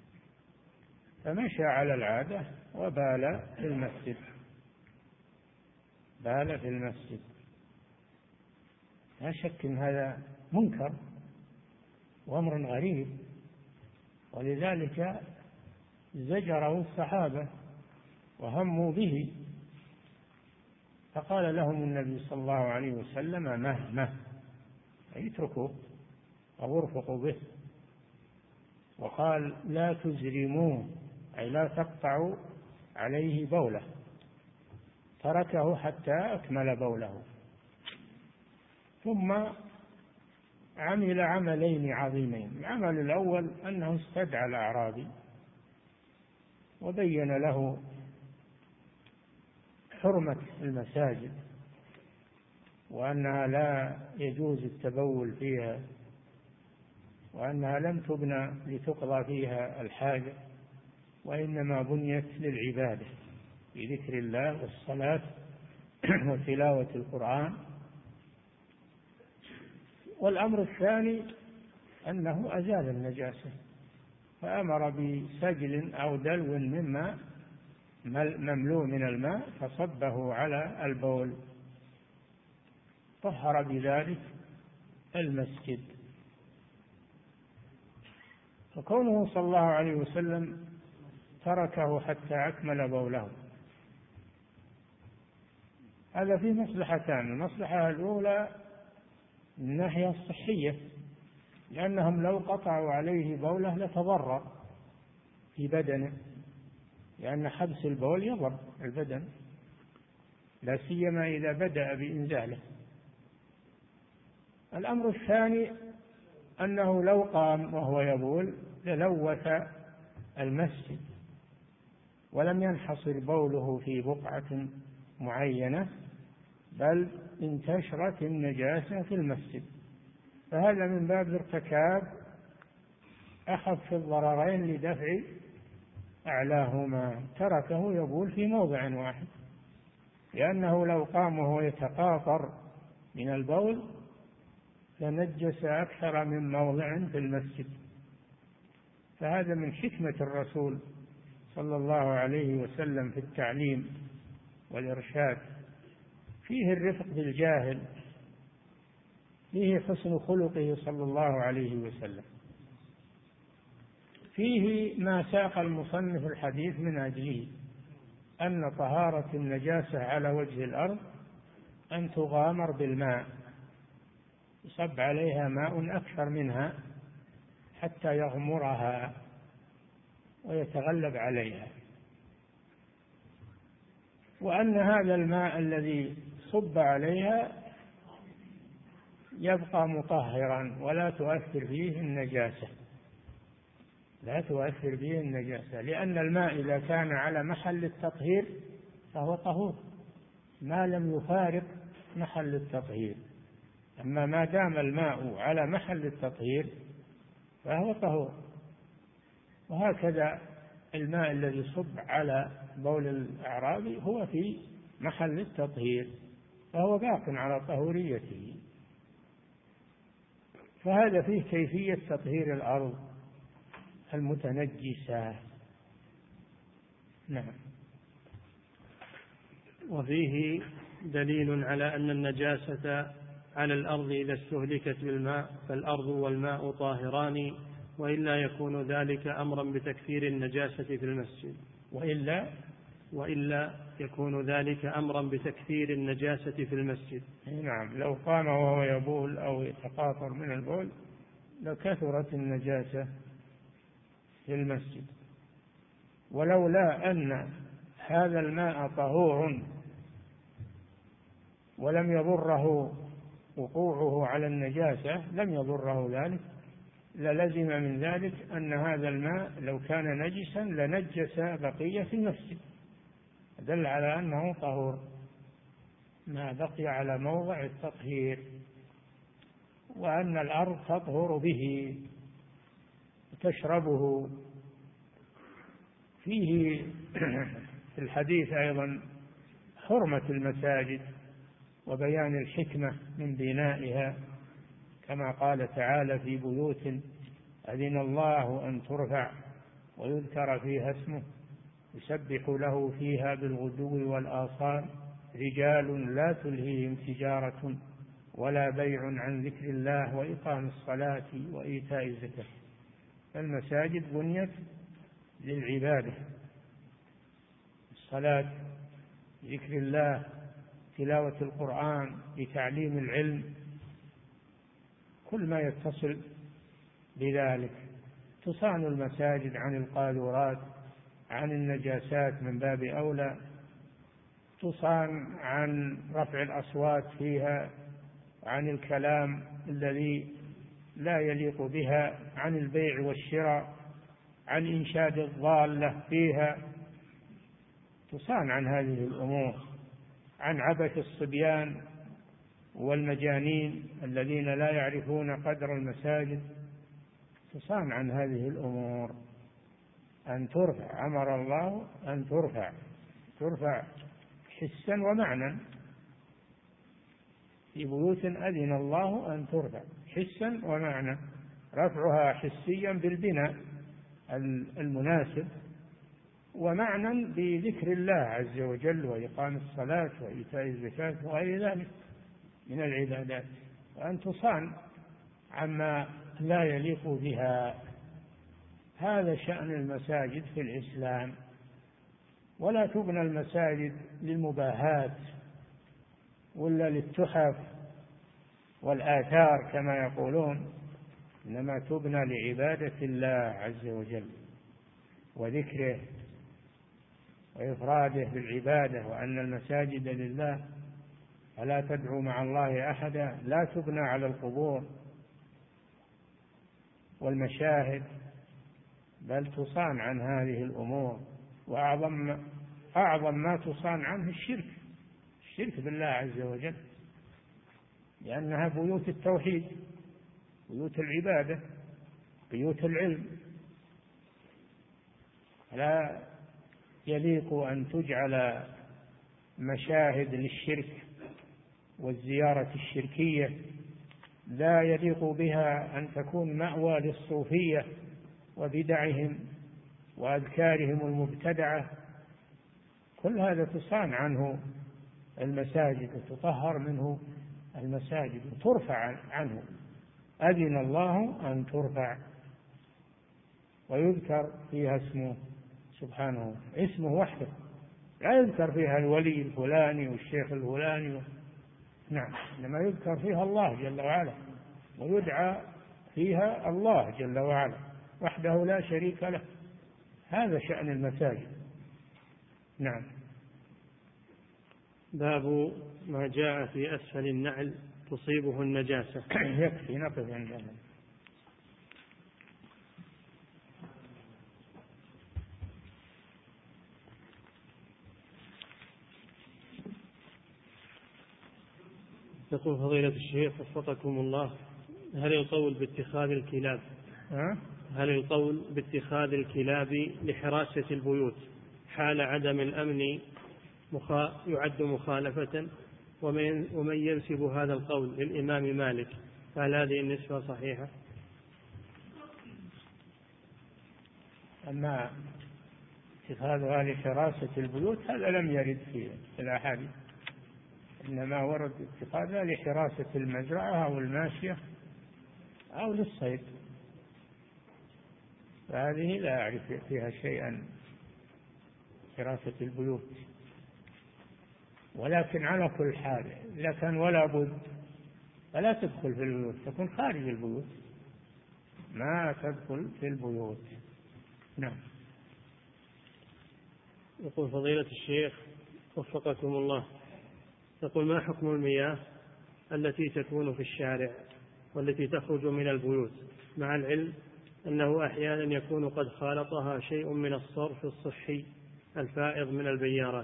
فمشى على العادة وبال في المسجد، بال في المسجد. لا شك أن هذا منكر وأمر غريب، ولذلك زجره الصحابة وهموا به، فقال لهم النبي صلى الله عليه وسلم مهمه، أي اتركوه أو ارفقوا به. وقال لا تزرموه، أي لا تقطعوا عليه بوله، تركه حتى أكمل بوله. ثم عمل عملين عظيمين. العمل الأول أنه استدعى الأعرابي وبين له حرمة المساجد، وأنها لا يجوز التبول فيها، وأنها لم تبنى لتقضى فيها الحاجة، وإنما بنيت للعبادة بذكر الله والصلاة وتلاوة القرآن. والأمر الثاني أنه أزال النجاسة، فأمر بسجل أو دلو مما مملوء من الماء فصبه على البول، طهر بذلك المسجد. فكونه صلى الله عليه وسلم تركه حتى أكمل بوله، هذا فيه مصلحتان. المصلحة الأولى من الناحية الصحية، لأنهم لو قطعوا عليه بوله لتضرر في بدنه، لأن حبس البول يضر البدن، لا سيما إذا بدأ بإنزاله. الأمر الثاني أنه لو قام وهو يبول للوث المسجد، ولم ينحصر بوله في بقعة معينة، بل انتشرت النجاسة في المسجد، فهذا من باب ارتكاب أخف الضررين لدفع أعلاهما. تركه يبول في موضع واحد، لأنه لو قام وهو يتقاطر من البول لنجس أكثر من موضع في المسجد. فهذا من حكمة الرسول صلى الله عليه وسلم في التعليم والإرشاد، فيه الرفق بالجاهل، فيه حسن خلقه صلى الله عليه وسلم، فيه ما ساق المصنف الحديث من أجله، أن طهارة النجاسة على وجه الأرض أن تغامر بالماء، يصب عليها ماء أكثر منها حتى يغمرها ويتغلب عليها، وأن هذا الماء الذي صب عليها يبقى مطهرا ولا تؤثر فيه النجاسة، لا تؤثر به النجاسة، لأن الماء إذا كان على محل التطهير فهو طهور ما لم يفارق محل التطهير، أما ما دام الماء على محل التطهير فهو طهور. وهكذا الماء الذي صب على بول الأعرابي هو في محل التطهير فهو باق على طهوريته. فهذا فيه كيفية تطهير الأرض المتنجسة. نعم. وفيه دليل على أن النجاسة على الأرض إذا استهلكت بالماء فالأرض والماء طاهران، وإلا يكون ذلك أمرا بتكثير النجاسة في المسجد، وإلا يكون ذلك أمرا بتكثير النجاسة في المسجد. نعم، لو قام وهو يبول أو يتقاطر من البول لكثرت النجاسة في المسجد. ولولا أن هذا الماء طهور ولم يضره وقوعه على النجاسة لم يضره ذلك، للزم من ذلك أن هذا الماء لو كان نجسا لنجس بقية المسجد، دل على أنه طهور ما بقي على موضع التطهير، وأن الأرض تطهر به وتشربه. فيه في الحديث أيضا حرمة المساجد وبيان الحكمة من بنائها، كما قال تعالى في بيوت أذن الله أن ترفع ويذكر فيها اسمه يسبح له فيها بالغدو والآصال رجال لا تلهيهم تجارة ولا بيع عن ذكر الله وإقام الصلاة وإيتاء الزكاة. المساجد بنيت للعبادة، الصلاة، ذكر الله، تلاوة القرآن، لتعليم العلم، كل ما يتصل بذلك. تصان المساجد عن القاذورات، عن النجاسات من باب أولى، تصان عن رفع الأصوات فيها، عن الكلام الذي لا يليق بها، عن البيع والشراء، عن إنشاد الضالة فيها، تصان عن هذه الأمور، عن عبث الصبيان والمجانين الذين لا يعرفون قدر المساجد، تصان عن هذه الأمور. أن ترفع، أمر الله أن ترفع حسا ومعنى، في بيوت أذن الله أن ترفع حسا ومعنى. رفعها حسيا بالبناء المناسب، ومعنى بذكر الله عز وجل وإقام الصلاة وإيتاء الزكاة وغير ذلك من العبادات، وأن تصان عما لا يليق بها. هذا شأن المساجد في الإسلام. ولا تبنى المساجد للمباهات ولا للتحف والآثار كما يقولون، إنما تبنى لعبادة الله عز وجل وذكره وإفراده بالعبادة، وأن المساجد لله فلا تدعوا مع الله أحدا. لا تبنى على القبور والمشاهد، بل تصان عن هذه الأمور. وأعظم ما تصان عنه الشرك بالله عز وجل، لأنها بيوت التوحيد، بيوت العبادة، بيوت العلم. لا يليق أن تجعل مشاهد للشرك والزيارة الشركية، لا يليق بها أن تكون مأوى للصوفية وبدعهم وأذكارهم المبتدعة. كل هذا تصان عنه المساجد وتطهر منه المساجد وترفع عنه. أذن الله أن ترفع ويذكر فيها اسمه سبحانه، اسمه وحده، لا يذكر فيها الولي الفلاني والشيخ الفلاني، نعم، إنما يذكر فيها الله جل وعلا، ويدعى فيها الله جل وعلا وحده لا شريك له. هذا شأن المساجد. نعم. باب ما جاء في أسفل النعل تصيبه النجاسة. يكفي، نقف عندنا. يقول فضيلة الشيخ وفقكم الله: هل القول باتخاذ الكلاب لحراسة البيوت حال عدم الأمن يعد مخالفة؟ ومن ينسب هذا القول للإمام مالك، فهل هذه النسبة صحيحة؟ أما اتخاذها لحراسة البيوت هذا لم يرد في الأحاديث، إنما ورد اتخاذها لحراسة المزرعة أو الماشية أو للصيد، فهذه لا أعرف فيها شيئا حراسة البيوت. ولكن على كل حال إذا كان ولا بد فلا تدخل في البيوت، تكون خارج البيوت، ما تدخل في البيوت. نعم. يقول فضيلة الشيخ وفقكم الله: يقول ما حكم المياه التي تكون في الشارع والتي تخرج من البيوت، مع العلم أنه أحيانا يكون قد خالطها شيء من الصرف الصحي الفائض من البيارات؟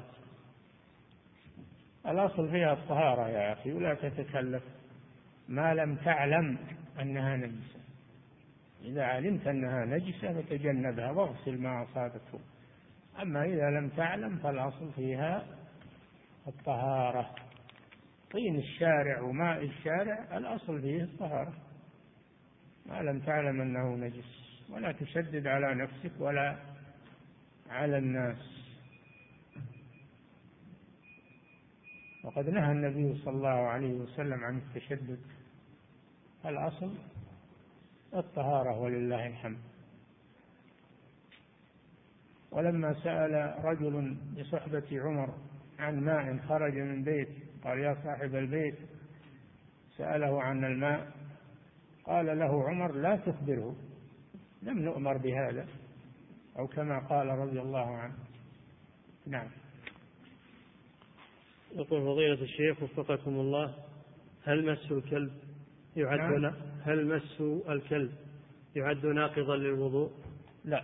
الأصل فيها الطهارة يا أخي، ولا تتكلف ما لم تعلم أنها نجسة. إذا علمت أنها نجسة فتجنبها واغسل ما أصابته، أما إذا لم تعلم فالأصل فيها الطهارة. طين الشارع وماء الشارع الأصل فيه الطهارة ما لم تعلم أنه نجس، ولا تشدد على نفسك ولا على الناس. وقد نهى النبي صلى الله عليه وسلم عن التشدد، الأصل الطهارة ولله الحمد. ولما سأل رجل بصحبة عمر عن ماء خرج من بيت، قال يا صاحب البيت، سأله عن الماء، قال له عمر لا تخبره، لم نؤمر بهذا، أو كما قال رضي الله عنه. نعم. يقول فضيلة الشيخ وفقكم الله، هل مس الكلب يعد ناقضا للوضوء؟ لا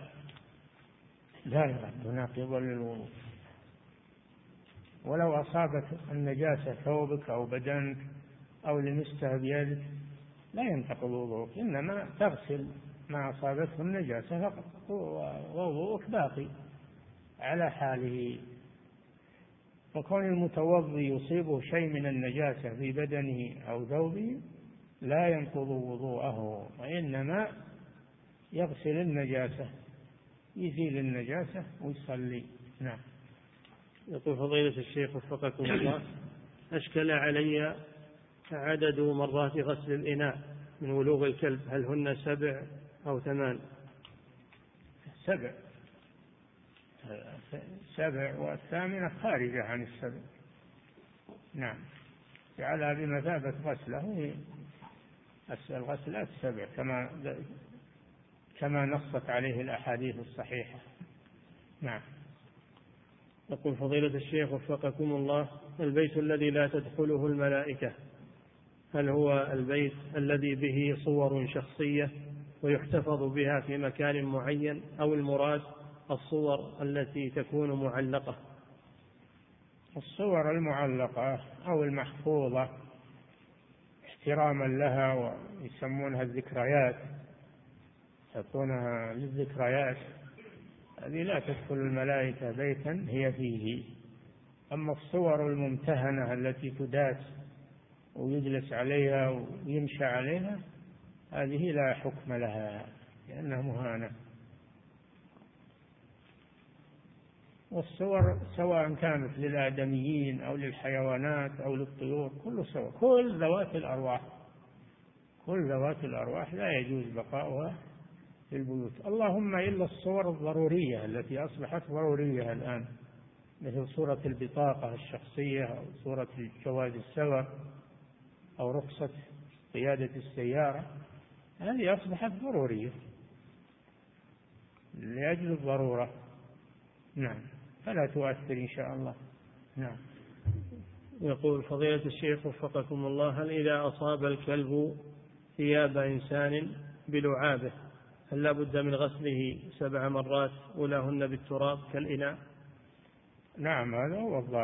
يعد ناقضا للوضوء، ولو أصابت النجاسة ثوبك أو بدنك أو لمسته بيدك لا ينتقض وضوءك، إنما تغسل ما أصابته النجاسة فقط، ووضوءك باقي على حاله. وكون المتوضي يصيبه شيء من النجاسة في بدنه أو ثوبه لا ينقض وضوءه، وإنما يغسل النجاسة، يزيل النجاسة ويصلي. نعم. يقول فضيلة الشيخ وفقكم الله، أشكل علي عدد مرات غسل الإناء من ولوغ الكلب، هل هن 7 أو 8؟ 7 والثامنة خارجة عن 7. نعم، جعلها بمثابة غسله، الغسلات 7 كما نصت عليه الأحاديث الصحيحة. نعم. يقول فضيلة الشيخ وفقكم الله، البيت الذي لا تدخله الملائكة هل هو البيت الذي به صور شخصية ويحتفظ بها في مكان معين، أو المراد الصور التي تكون معلقة؟ الصور المعلقة أو المحفوظة احتراما لها، ويسمونها الذكريات، يحطونها للذكريات، هذه لا تدخل الملائكة بيتا هي فيه. أما الصور الممتهنة التي تداس ويجلس عليها ويمشى عليها، هذه لا حكم لها لأنها مهانة. والصور سواء كانت للآدميين أو للحيوانات أو للطيور، كل صور، كل ذوات الأرواح لا يجوز بقاؤها في البيوت، اللهم إلا الصور الضرورية التي أصبحت ضرورية الآن، مثل صورة البطاقة الشخصية أو صورة جواز السفر أو رخصة قيادة السيارة، هذه أصبحت ضرورية لأجل الضرورة. نعم، فلا تؤثر إن شاء الله. نعم. يقول فضيلة الشيخ وفقكم الله، هل إذا أصاب الكلب ثياب إنسان بلعابه هل لا بد من غسله 7 مرات أولاهن بالتراب كالإناء؟ نعم، هذا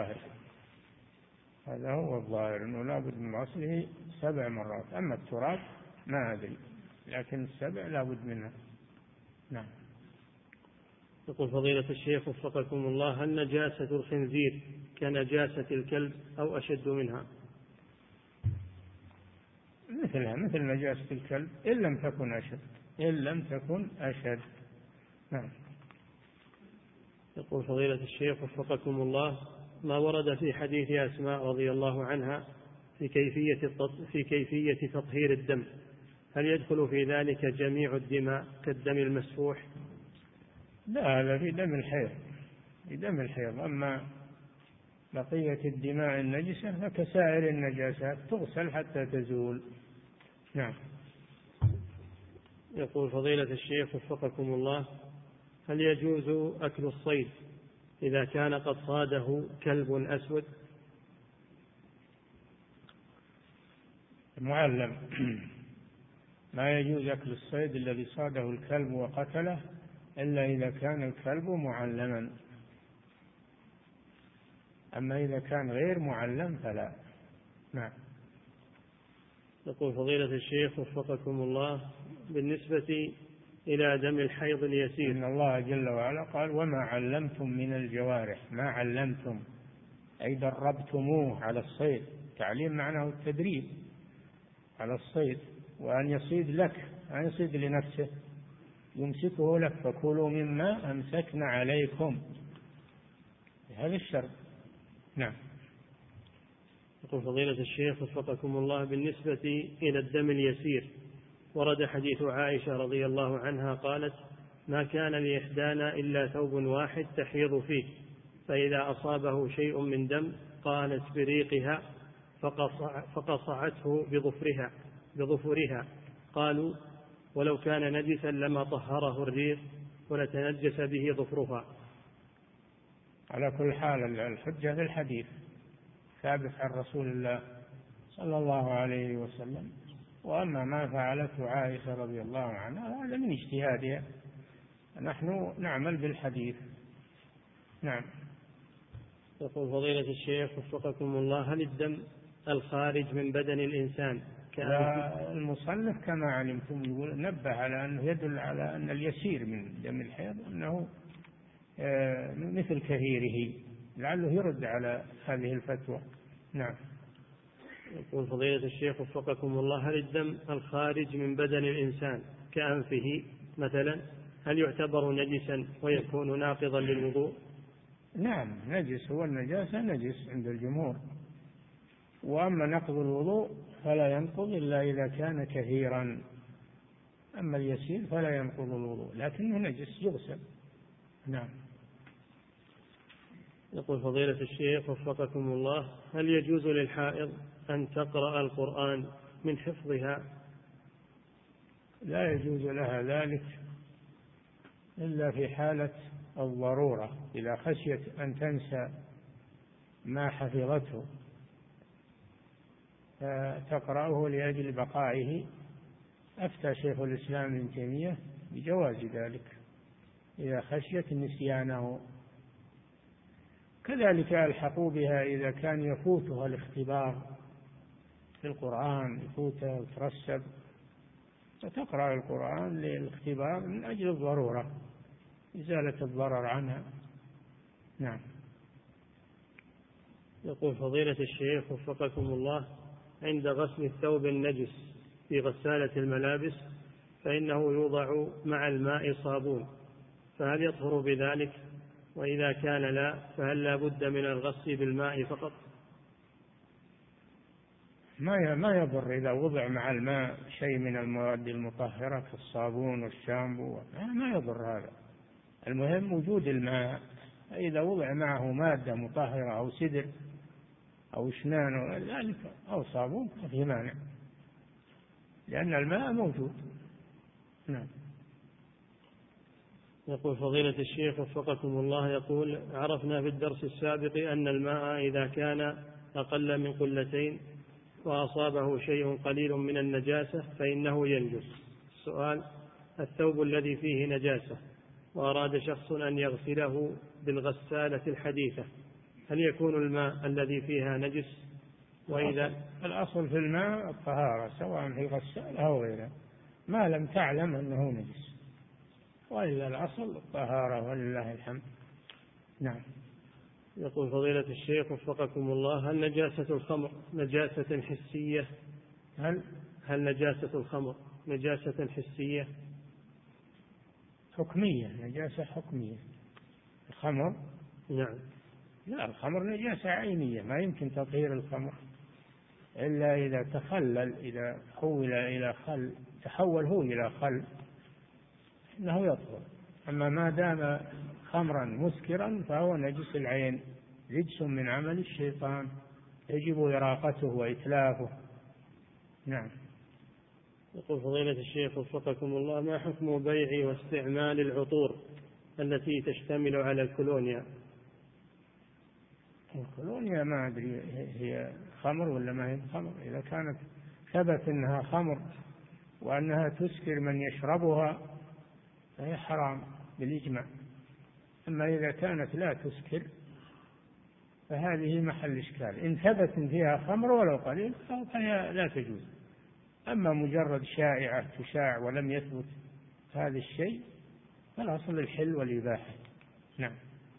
هو الظاهر أنه لا بد من غسله 7 مرات، أما التراب ما أدري، لكن 7 لا بد منها. نعم. يقول فضيلة الشيخ وفقكم الله، هل نجاسة الخنزير كنجاسة الكلب أو أشد منها؟ مثل نجاسة الكلب إن لم تكن أشد. نعم. يقول فضيلة الشيخ وفقكم الله، ما ورد في حديث أسماء رضي الله عنها في كيفية تطهير الدم، هل يدخل في ذلك جميع الدماء كالدم المسفوح؟ لا، هذا في دم الحيض، أما بقية الدماء النجسة فكسائر النجاسات تغسل حتى تزول. نعم. يقول فضيلة الشيخ وفقكم الله، هل يجوز أكل الصيد إذا كان قد صاده كلب أسود؟ معلم ما يجوز أكل الصيد الذي صاده الكلب وقتله إلا إذا كان الكلب معلما، أما إذا كان غير معلم فلا. نعم. يقول فضيلة الشيخ وفقكم الله، بالنسبة إلى دم الحيض اليسير، إن الله جل وعلا قال وما علمتم من الجوارح، ما علمتم أي دربتموه على الصيد، تعليم معناه التدريب على الصيد، وأن يصيد لك، أن يصيد لنفسه، يمسكه لك فكلوا مما أمسكنا عليكم، هذا الشرط. نعم. يقول فضيلة الشيخ وفقكم الله، بالنسبة إلى الدم اليسير ورد حديث عائشة رضي الله عنها قالت ما كان لإحدانا إلا ثوب واحد تحيض فيه، فإذا أصابه شيء من دم قالت بريقها فقصعته بظفرها. قالوا ولو كان نجسا لما طهره الريق ولتنجس به ظفرها. على كل حال الحجة في الحديث ثابت عن رسول الله صلى الله عليه وسلم. وأما ما فعلته عائشة رضي الله عنها هذا من اجتهادها، نحن نعمل بالحديث. نعم. يقول فضيلة الشيخ وفقكم الله: هل الدم الخارج من بدن الإنسان المصنف كما علمتم يقول نبه على أنه يدل على أن اليسير من دم الحيض أنه مثل كثيره، لعله يرد على هذه الفتوى. نعم. يقول فضيلة الشيخ وفقكم الله: هل الدم الخارج من بدن الإنسان كأنفه مثلا هل يعتبر نجسا ويكون ناقضا للوضوء؟ نعم، نجس، هو النجاسة نجس عند الجمهور. وأما نقض الوضوء فلا ينقض إلا إذا كان كثيرا، أما اليسير فلا ينقض الوضوء لكنه نجس يغسل. نعم. يقول فضيلة الشيخ وفقكم الله: هل يجوز للحائض أن تقرأ القرآن من حفظها؟ لا يجوز لها ذلك إلا في حالة الضرورة، إذا خشيت أن تنسى ما حفظته فتقرأه لأجل بقائه. أفتى شيخ الإسلام ابن تيمية بجواز ذلك إذا خشيت نسيانه. كذلك ألحقوا بها إذا كان يفوتها الاختبار في القرآن، يفوتها وترسب، فتقرأ القرآن للاختبار من أجل الضرورة، إزالة الضرر عنها. نعم. يقول فضيلة الشيخ وفقكم الله: عند غسل الثوب النجس في غسالة الملابس فإنه يوضع مع الماء صابون، فهل يطهر بذلك؟ وإذا كان لا فهل لا بد من الغسل بالماء فقط؟ ما يضر إذا وضع مع الماء شيء من المواد المطهرة كالصابون والشامبو، ما يضر هذا. المهم وجود الماء. إذا وضع معه مادة مطهرة أو سدر أو اسنان أو ذلك أو صابون ففي مانع، لأن الماء موجود. نعم. يقول فضيلة الشيخ وفقكم الله: يقول عرفنا في الدرس السابق أن الماء إذا كان أقل من قلتين وأصابه شيء قليل من النجاسة فإنه ينجس. السؤال: الثوب الذي فيه نجاسة وأراد شخص أن يغسله بالغسالة الحديثة هل يكون الماء الذي فيها نجس؟ وإذا الأصل في الماء الطهارة سواء في غسالة أو غيرها ما لم تعلم أنه نجس، وإلا الأصل الطهارة ولله الحمد. نعم. يقول فضيلة الشيخ وفقكم الله: هل نجاسة الخمر نجاسة حسية؟ هل نجاسة الخمر نجاسة حسية؟ حكمية، نجاسة حكمية. الخمر نعم. لا، الخمر نجاسة عينية، ما يمكن تطهير الخمر إلا إذا تخلل، إذا حول إلى خل، تحول هو إلى خل إنه يطهر. أما ما دام خمرا مسكرا فهو نجس العين، رجس من عمل الشيطان يجب إراقته وإتلافه. نعم. يقول فضيلة الشيخ وفقكم الله: ما حكم بيع واستعمال العطور التي تشتمل على الكولونيا؟ الكولونيا ما أدري هي خمر ولا ما هي خمر. إذا كانت ثبت أنها خمر وأنها تسكر من يشربها فهي حرام بالإجماع. أما إذا كانت لا تسكر فهذه محل إشكال. إن ثبت فيها خمر ولو قليل فهي لا تجوز. أما مجرد شائعة تشاع ولم يثبت هذا الشيء فالأصل الحل والإباحة. نعم.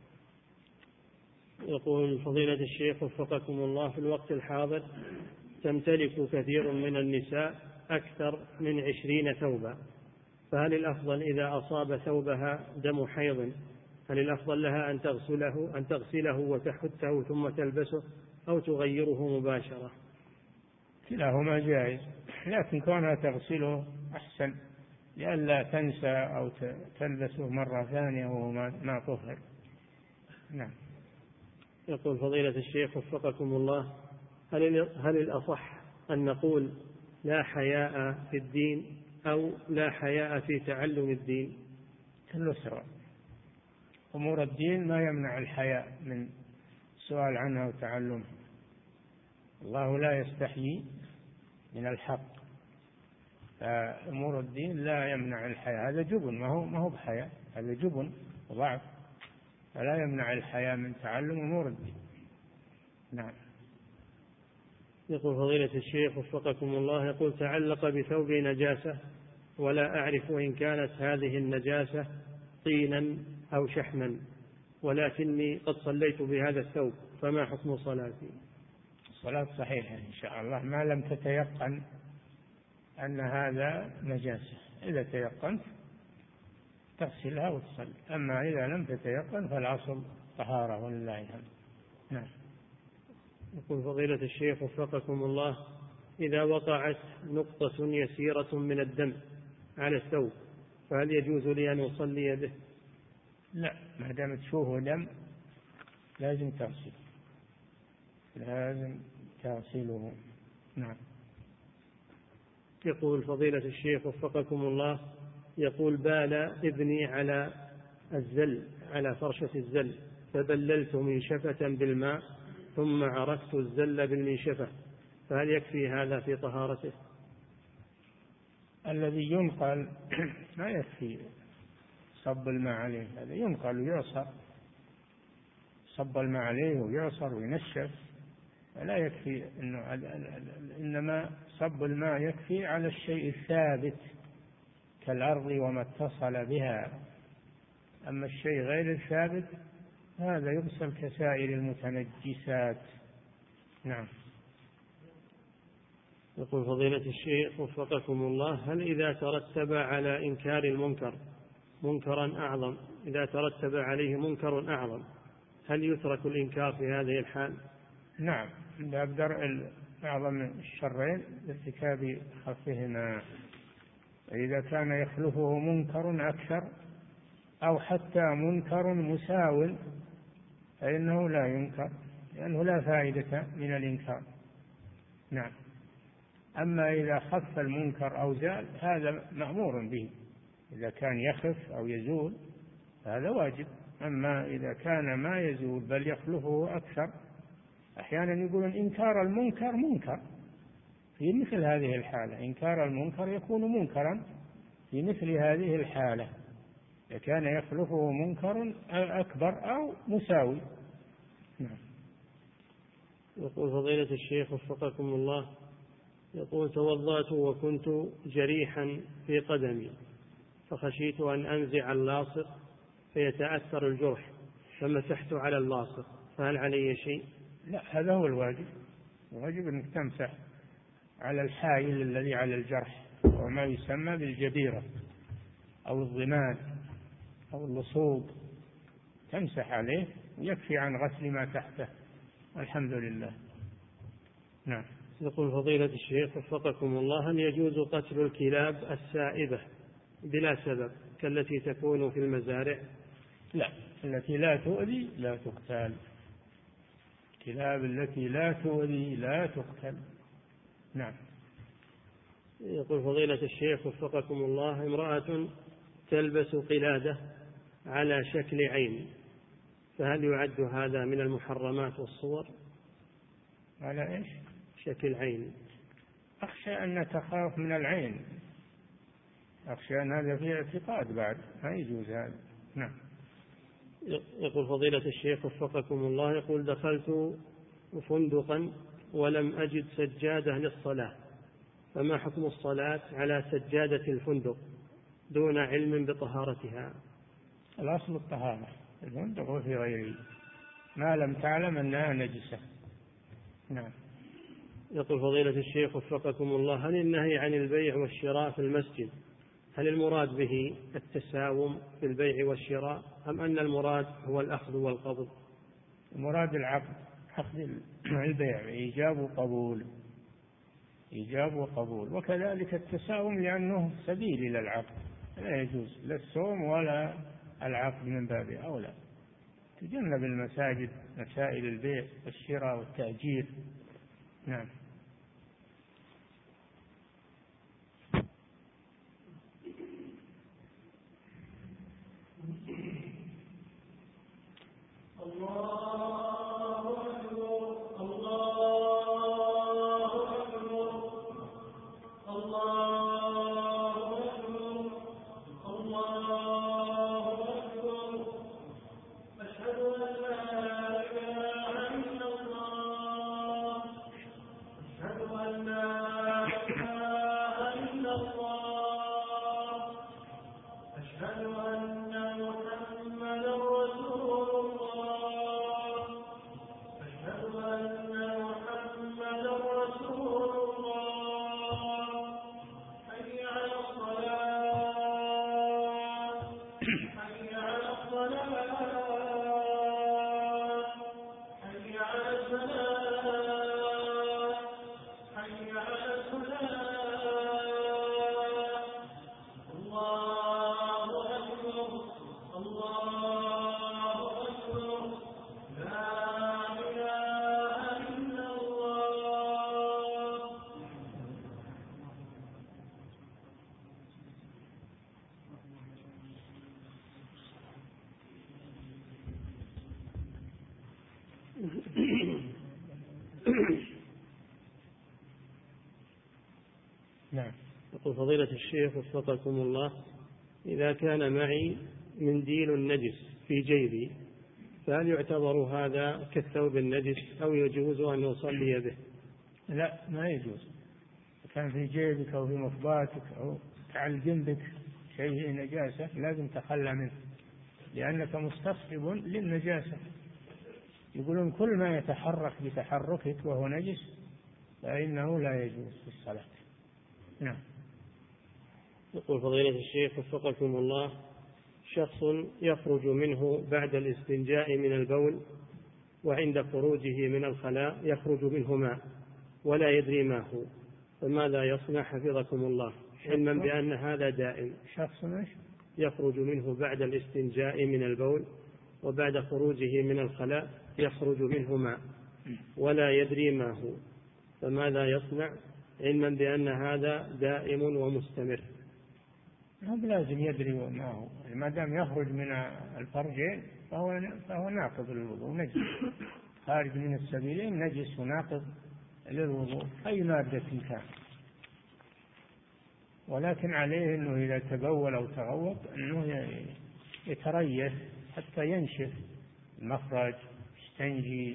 يقول فضيلة الشيخ وفقكم الله: في الوقت الحاضر تمتلك كثير من النساء أكثر من 20 ثوبا، فهل الأفضل إذا أصاب ثوبها دم حيض هل الأفضل لها أن تغسله وتحته ثم تلبسه أو تغيره مباشرة؟ كلاهما جائز، لكن كونها تغسله أحسن لئلا تنسى أو تلبسه مرة ثانية وهو ما طهر. نعم. يقول فضيلة الشيخ وفقكم الله: هل الأصح أن نقول لا حياء في الدين أو لا حياء في تعلم الدين؟ كله سواء. أمور الدين ما يمنع الحياء من السؤال عنها وتعلمها. الله لا يستحيي من الحق، فأمور الدين لا يمنع الحياء. هذا جبن، ما هو بحياء، هذا جبن وضعف، فلا يمنع الحياء من تعلم أمور الدين. نعم. يقول فضيلة الشيخ وفقكم الله: يقول تعلق بثوبي نجاسة ولا أعرف إن كانت هذه النجاسة طينا أو شحما، ولكني قد صليت بهذا الثوب، فما حكم صلاتي؟ الصلاة صحيحة إن شاء الله ما لم تتيقن أن هذا نجاسة. إذا تيقنت تغسلها وتصلي، أما إذا لم تتيقن فالأصل طهارة ولله الحمد. نعم. يقول فضيلة الشيخ وفقكم الله: إذا وقعت نقطة يسيرة من الدم على الثوب فهل يجوز لي أن أصلي به؟ لا، ما دام تشوفه دم لازم تغسله، لازم تغسله. نعم. يقول فضيلة الشيخ وفقكم الله: يقول بال ابني على الزل، على فرشة الزل، فبللت منشفة بالماء ثم عرفت الزل بالمنشفة، فهل يكفي هذا في طهارته؟ الذي ينقل ما يكفي صب الماء عليه، هذا ينقل ويعصر، صب الماء عليه ويعصر وينشف، لا يكفي إنما صب الماء يكفي على الشيء الثابت كالأرض وما اتصل بها. أما الشيء غير الثابت هذا يغسل كسائر المتنجسات. نعم. يقول فضيلة الشيخ وفقكم الله: هل إذا ترتب على إنكار المنكر منكرا أعظم، إذا ترتب عليه منكر أعظم، هل يترك الإنكار في هذه الحال؟ نعم، باب درء أعظم الشرين لارتكاب خفهما. إذا كان يخلفه منكر أكثر أو حتى منكر مساو فإنه لا ينكر، لأنه لا فائدة من الإنكار. نعم. أما إذا خف المنكر أو زال هذا مأمور به، إذا كان يخف أو يزول هذا واجب. أما إذا كان ما يزول بل يخلفه أكثر، أحيانا يقولون إنكار المنكر منكر في مثل هذه الحالة، إنكار المنكر يكون منكرا في مثل هذه الحالة إذا كان يخلفه منكر أكبر أو مساوي. نعم. يقول فضيلة الشيخ وفقكم الله: يقول توضأت وكنت جريحا في قدمي فخشيت أن أنزع اللاصق فيتأثر الجرح فمسحت على اللاصق، فهل علي شيء؟ لا، هذا هو الواجب. الواجب أنك تمسح على الحائل الذي على الجرح، وما يسمى بالجبيرة أو الضماد أو اللصوق، تمسح عليه ويكفي عن غسل ما تحته. الحمد لله. نعم. يقول فضيلة الشيخ وفقكم الله: هل يجوز قتل الكلاب السائبة بلا سبب كالتي تكون في المزارع؟ لا، التي لا تؤذي لا تقتل. الكلاب التي لا تؤذي لا تقتل. نعم. يقول فضيلة الشيخ وفقكم الله: امرأة تلبس قلادة على شكل عين، فهل يعد هذا من المحرمات والصور؟ على إيش؟ شكل عين. أخشى أن تخاف من العين، أخشى أن هذا فيه اعتقاد بعد، ما يجوز هذا. نعم. يقول فضيلة الشيخ وفقكم الله: يقول دخلت فندقا ولم أجد سجادة للصلاة، فما حكم الصلاة على سجادة الفندق دون علم بطهارتها؟ الأصل الطهارة في الفندق وفي غيره ما لم تعلم أنها نجسة. نعم. يقول فضيلة الشيخ وفقكم الله: هل النهي عن البيع والشراء في المسجد هل المراد به التساوم في البيع والشراء أم أن المراد هو الأخذ والقبض؟ المراد العقد، أخذ البيع إيجاب وقبول. إيجاب وقبول. وكذلك التساؤم لأنه سبيل إلى العقد، لا يجوز لا السوم ولا العقد من باب أولى. تجنب المساجد مسائل البيع والشراء والتأجير. نعم. نعم. يقول فضيلة الشيخ وفقكم الله: إذا كان معي منديل نجس في جيبي فهل يعتبر هذا كالثوب النجس أو يجوز أن أصلي به؟ لا، ما يجوز. كان في جيبك أو في مفضاتك أو على جنبك شيء نجاسة لازم تخلى منه، لأنك مستصحب للنجاسة. يقولون كل ما يتحرك بتحركك وهو نجس فإنه لا يجوز في الصلاة. نعم. يقول فضيلة الشيخ وفقكم الله: شخص يخرج منه بعد الاستنجاء من البول وعند خروجه من الخلاء يخرج منه ماء ولا يدري ما هو، فماذا يصنع حفظكم الله، علما بأن هذا دائم؟ شخص يخرج منه بعد الاستنجاء من البول وبعد خروجه من الخلاء يخرج منه ماء ولا يدري ما هو، فماذا يصنع علما بأن هذا دائم ومستمر؟ هم لازم يدري ما هو، ما دام يخرج من الفرجين فهو ناقض للوضوء، نجس خارج من السبيلين، نجس وناقض للوضوء أي مادة كان. ولكن عليه أنه إذا تبول أو تغوط أنه يتريث حتى ينشف المخرج، يستنجي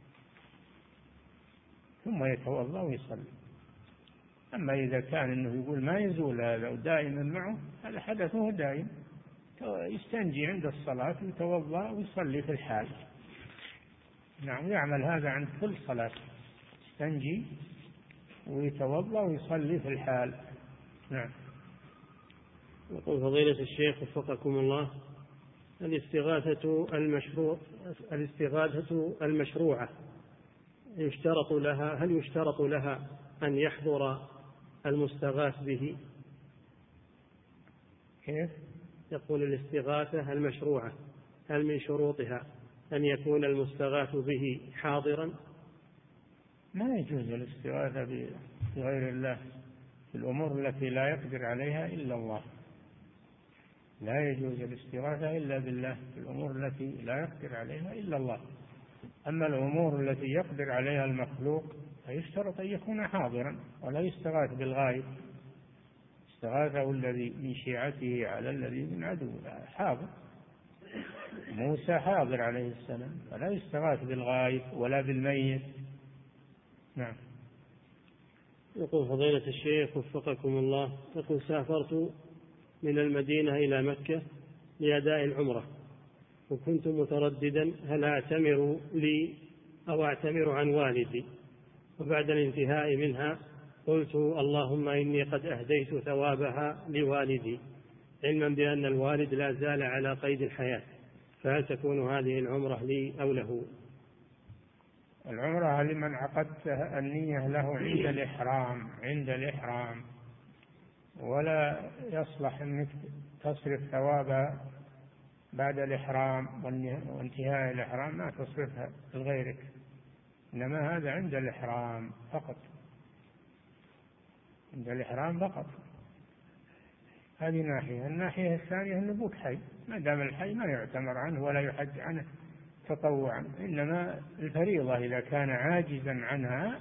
ثم يتوضأ ويصلي. أما إذا كان أنه يقول ما يزول هذا ودائما معه، هذا حدثه دائم، يستنجي عند الصلاة ويتوضأ ويصلي في الحال. نعم، يعمل هذا عند كل صلاة، يستنجي ويتوضأ ويصلي في الحال. نعم. يقول فضيلة الشيخ وفقكم الله: الاستغاثة المشروعة هل يشترط لها أن يحضر المستغاث به؟ كيف؟ يقول الاستغاثة المشروعة هل من شروطها أن يكون المستغاث به حاضرا؟ ما يجوز الاستغاثة بغير الله في الأمور التي لا يقدر عليها إلا الله. لا يجوز الاستغاثة إلا بالله في الأمور التي لا يقدر عليها إلا الله. أما الأمور التي يقدر عليها المخلوق فيشترط أن يكون حاضرا، ولا يستغاث بالغائب. استغاثه الذي من شيعته على الذي من عدو حاضر. موسى حاضر عليه السلام، فلا يستغاث بالغائب ولا بالميت. نعم. يقول فضيلة الشيخ وفقكم الله: يقول سافرت من المدينة إلى مكة لأداء العمرة، وكنت مترددا هل أعتمر لي أو أعتمر عن والدي، وبعد الانتهاء منها قلت اللهم إني قد أهديت ثوابها لوالدي، علما بأن الوالد لا زال على قيد الحياة، فهل تكون هذه العمرة لي أو له؟ العمرة لمن عقدت النية له عند الإحرام، ولا يصلح أنك تصرف ثوابها بعد الإحرام وانتهاء الإحرام، ما تصرفها لغيرك، إنما هذا عند الإحرام فقط، عند الإحرام فقط. هذه ناحية. الناحية الثانية أن أبوك حي، ما دام الحي ما يعتمر عنه ولا يحج عنه تطوعا، إنما الفريضة إذا كان عاجزا عنها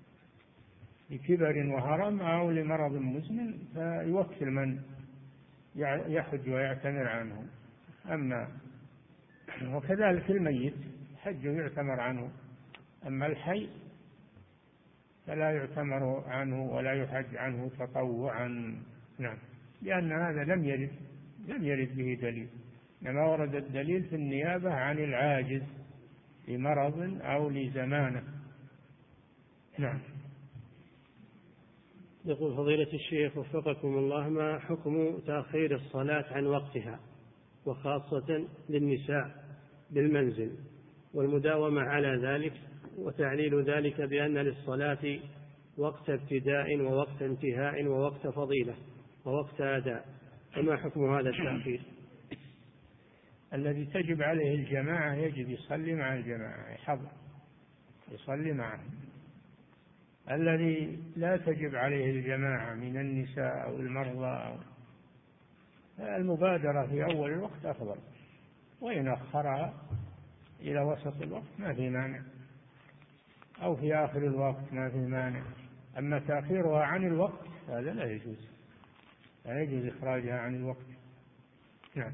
لكبر وهرم أو لمرض مزمن فيوكل من يحج ويعتمر عنه. أما وكذلك الميت حج يعتمر عنه، أما الحي فلا يعتمر عنه ولا يحج عنه تطوعا. نعم، لأن هذا لم يرد به دليل، إنما ورد الدليل في النيابة عن العاجز لمرض أو لزمانه. نعم. يقول فضيلة الشيخ وفقكم الله: ما حكم تأخير الصلاة عن وقتها وخاصة للنساء بالمنزل والمداومة على ذلك، وتعليل ذلك بأن للصلاة وقت ابتداء ووقت انتهاء ووقت فضيلة ووقت أداء، فما حكم هذا التأخير؟ الذي تجب عليه الجماعة يجب يصلي مع الجماعة، يحضر يصلي معهم. الذي لا تجب عليه الجماعة من النساء أو المرضى المبادرة في أول الوقت أفضل، وإن أخرها إلى وسط الوقت ما في مانع، أو في آخر الوقت ما في مانع. أما تأخيرها عن الوقت هذا لا يجوز، لا يجوز إخراجها عن الوقت. نعم.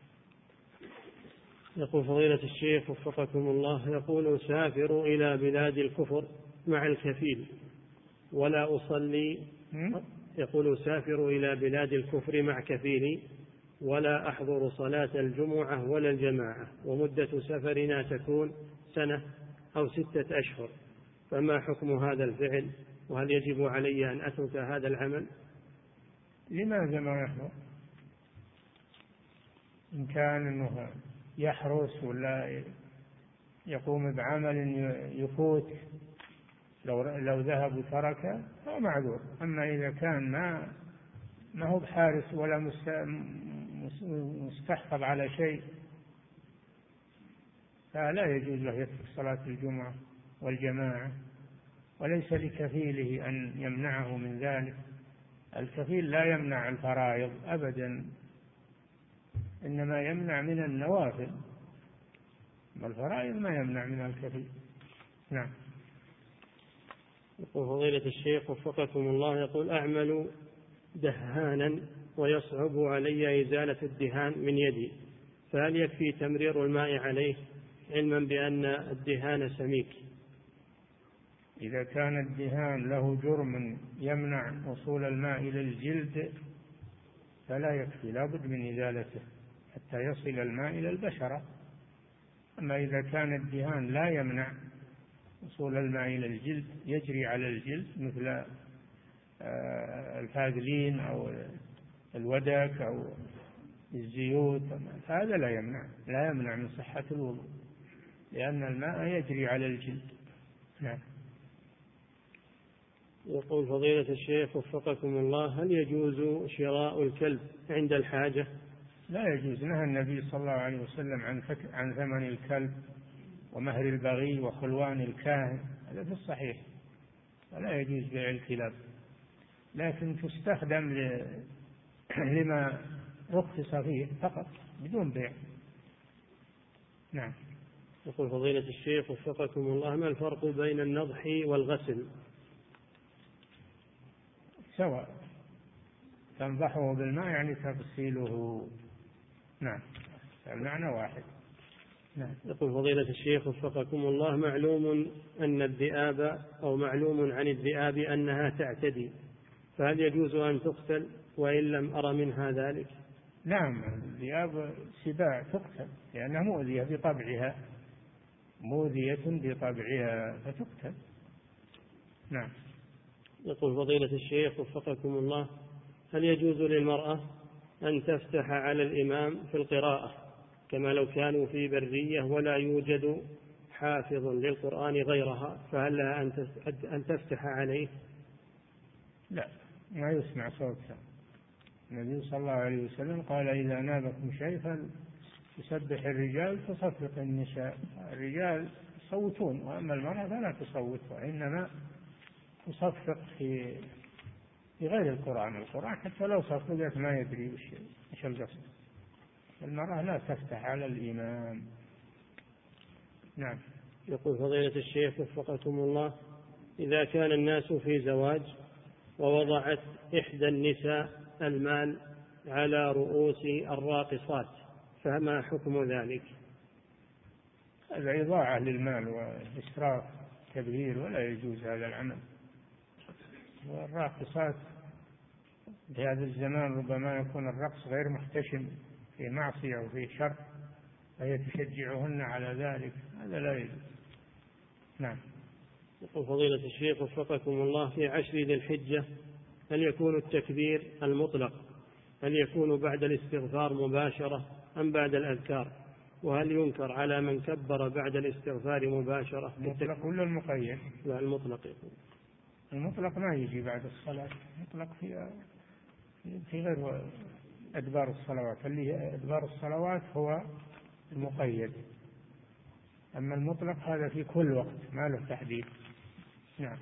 يقول فضيلة الشيخ وفقكم الله: يقول سافر إلى بلاد الكفر مع الكفيل ولا أصلي. يقول سافر إلى بلاد الكفر مع كفيلي ولا أحضر صلاة الجمعة ولا الجماعة، ومدة سفرنا تكون سنة أو 6 أشهر، فما حكم هذا الفعل؟ وهل يجب علي أن أترك هذا العمل؟ لماذا ما يحضر؟ إن كان أنه يحرس ولا يقوم بعمل يفوت لو ذهب وترك فهو معذور. أما إذا كان ما هو بحارس ولا مستحفظ على شيء فلا يجوز له يترك صلاة الجمعة والجماعة، وليس لكفيله أن يمنعه من ذلك. الكفيل لا يمنع الفرائض أبدا، إنما يمنع من النوافل، والفرائض ما يمنع من الكفيل. نعم. يقول فضيلة الشيخ وفقكم الله: يقول أعمل دهانا ويصعب علي إزالة الدهان من يدي، فهل يكفي تمرير الماء عليه علما بأن الدهان سميك؟ إذا كان الدهان له جرم يمنع وصول الماء إلى الجلد فلا يكفي، لا بد من إزالته حتى يصل الماء إلى البشرة. أما إذا كان الدهان لا يمنع وصول الماء إلى الجلد، يجري على الجلد مثل الفازلين أو الودك أو الزيوت، هذا لا يمنع من صحة الوضوء، لأن الماء يجري على الجلد. نعم. يقول فضيلة الشيخ وفقكم الله: هل يجوز شراء الكلب عند الحاجة؟ لا يجوز، نهى النبي صلى الله عليه وسلم عن ثمن الكلب ومهر البغي وخلوان الكاهن، هذا في الصحيح، ولا يجوز بيع الكلاب، لكن تستخدم لما رخص فيه فقط بدون بيع. نعم. يقول فضيلة الشيخ وفقكم الله: ما الفرق بين النضح والغسل؟ سواء، تنضحه بالماء يعني تغسله. نعم، المعنى واحد. نعم. يقول فضيلة الشيخ وفقكم الله: معلوم أن الذئاب أو معلوم عن الذئاب أنها تعتدي، فهل يجوز أن تقتل وإن لم أر منها ذلك؟ نعم، الذئاب سباع تقتل لأنها مؤذية بطبعها، فتقتل. نعم. يقول فضيلة الشيخ وفقكم الله: هل يجوز للمرأة أن تفتح على الإمام في القراءة كما لو كانوا في برية ولا يوجد حافظ للقرآن غيرها فهل لها أن تفتح عليه؟ لا، ما يسمع صوتها. النبي صلى الله عليه وسلم قال إذا نابكم شيء فليسبح الرجال تصفق النساء. الرجال يصوتون، وأما المرأة فلا تصوت، وإنما تصفق في غير القرآن حتى لو صفقت ما يدري وش القصد. المرأة لا تفتح على الإمام. نعم. يقول فضيلة الشيخ وفقكم الله: إذا كان الناس في زواج ووضعت إحدى النساء المال على رؤوس الراقصات فما حكم ذلك؟ هذا إضاعة للمال وإسراف كبير، ولا يجوز هذا العمل. والراقصات في هذا الزمان ربما يكون الرقص غير محتشم، في معصية وفي شر، فهي تشجعهن على ذلك، هذا لا يجوز. نعم. يقول فضيلة الشيخ وفقكم الله: في 10 ذي الحجة هل يكون التكبير المطلق بعد الاستغفار مباشرة أم بعد الأذكار؟ وهل ينكر على من كبر بعد الاستغفار مباشرة؟ المطلق ولا المقيد؟ لا، المطلق. يقول المطلق ما يجي بعد الصلاة، المطلق في غير أدبار الصلوات، اللي أدبار الصلوات هو المقيد، أما المطلق هذا في كل وقت ما له تحديد. نعم.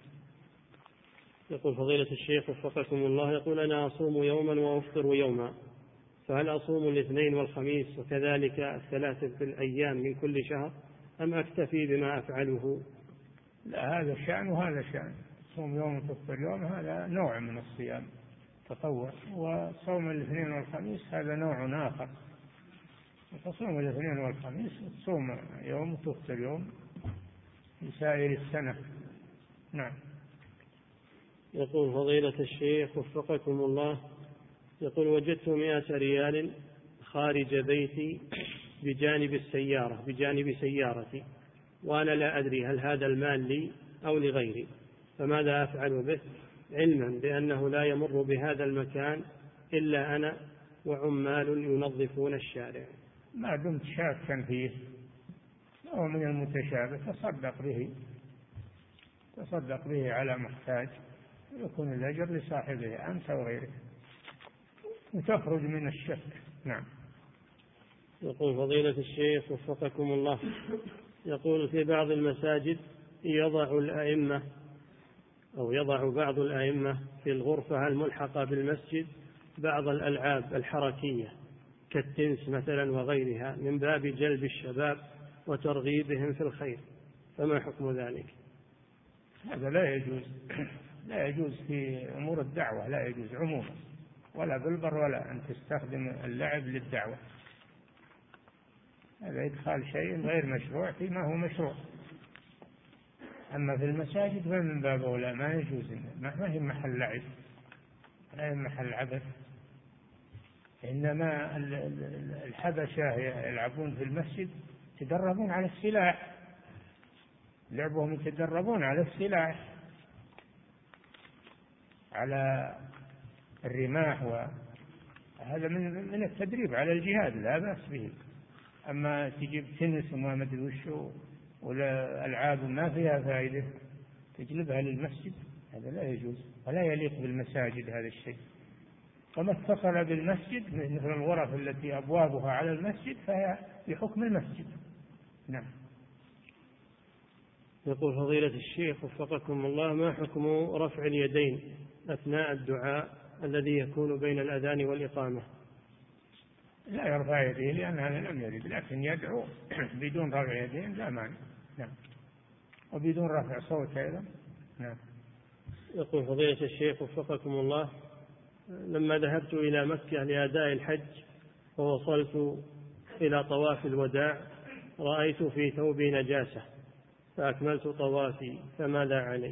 يقول فضيلة الشيخ وفقكم الله: يقول أنا أصوم يوما وأفطر يوما، فهل أصوم الاثنين والخميس وكذلك 3 الأيام من كل شهر أم أكتفي بما أفعله؟ لا، هذا شأن وهذا شأن. صوم يوم وتفطر يوم هذا نوع من الصيام تطوع، وصوم الاثنين والخميس هذا نوع آخر. تصوم الاثنين والخميس وتصوم يوم وتفطر يوم في سائر السنة. نعم. يقول فضيلة الشيخ وفقكم الله: يقول وجدت 100 ريال خارج بيتي بجانب سيارتي، وأنا لا أدري هل هذا المال لي أو لغيري، فماذا أفعل به، علما بأنه لا يمر بهذا المكان إلا أنا وعمال ينظفون الشارع؟ ما دمت شاكا فيه أو من المتشابه تصدق به على محتاج، يكون الأجر لصاحبه أنت وغيرك، وتخرج من الشك. نعم. يقول فضيلة الشيخ وفقكم الله: يقول في بعض المساجد يضع بعض الأئمة في الغرفة الملحقة بالمسجد بعض الألعاب الحركية كالتنس مثلا وغيرها من باب جلب الشباب وترغيبهم في الخير، فما حكم ذلك؟ هذا لا يجوز في أمور الدعوة، لا يجوز عموما، ولا بالبر ولا أن تستخدم اللعب للدعوة. هذا إدخال شيء غير مشروع فيما هو مشروع. أما في المساجد فمن باب أولى ما يجوز، ما هي محل لعب، لا هي محل عبث. إنما الحبشة يلعبون في المسجد يتدربون على السلاح، لعبهم يتدربون على السلاح، على الرماح، وهذا من التدريب على الجهاد لا بأس به. أما تجيب تنس وما مدري وشو ولا ألعاب ما فيها فائدة تجلبها للمسجد، هذا لا يجوز ولا يليق بالمساجد هذا الشيء. وما اتصل بالمسجد مثل الغرف التي أبوابها على المسجد فهي بحكم المسجد. نعم. يقول فضيلة الشيخ وفقكم الله: ما حكم رفع اليدين أثناء الدعاء الذي يكون بين الأذان والإقامة؟ لا يرفع يديه لأن هذا لم يرد، لكن يدعو بدون رفع يدين لا مانع. نعم. وبدون رفع صوت أيضا. نعم. يقول فضيلة الشيخ وفقكم الله: لما ذهبت إلى مكة لأداء الحج ووصلت إلى طواف الوداع رأيت في ثوبي نجاسة فأكملت طوافي، فماذا علي؟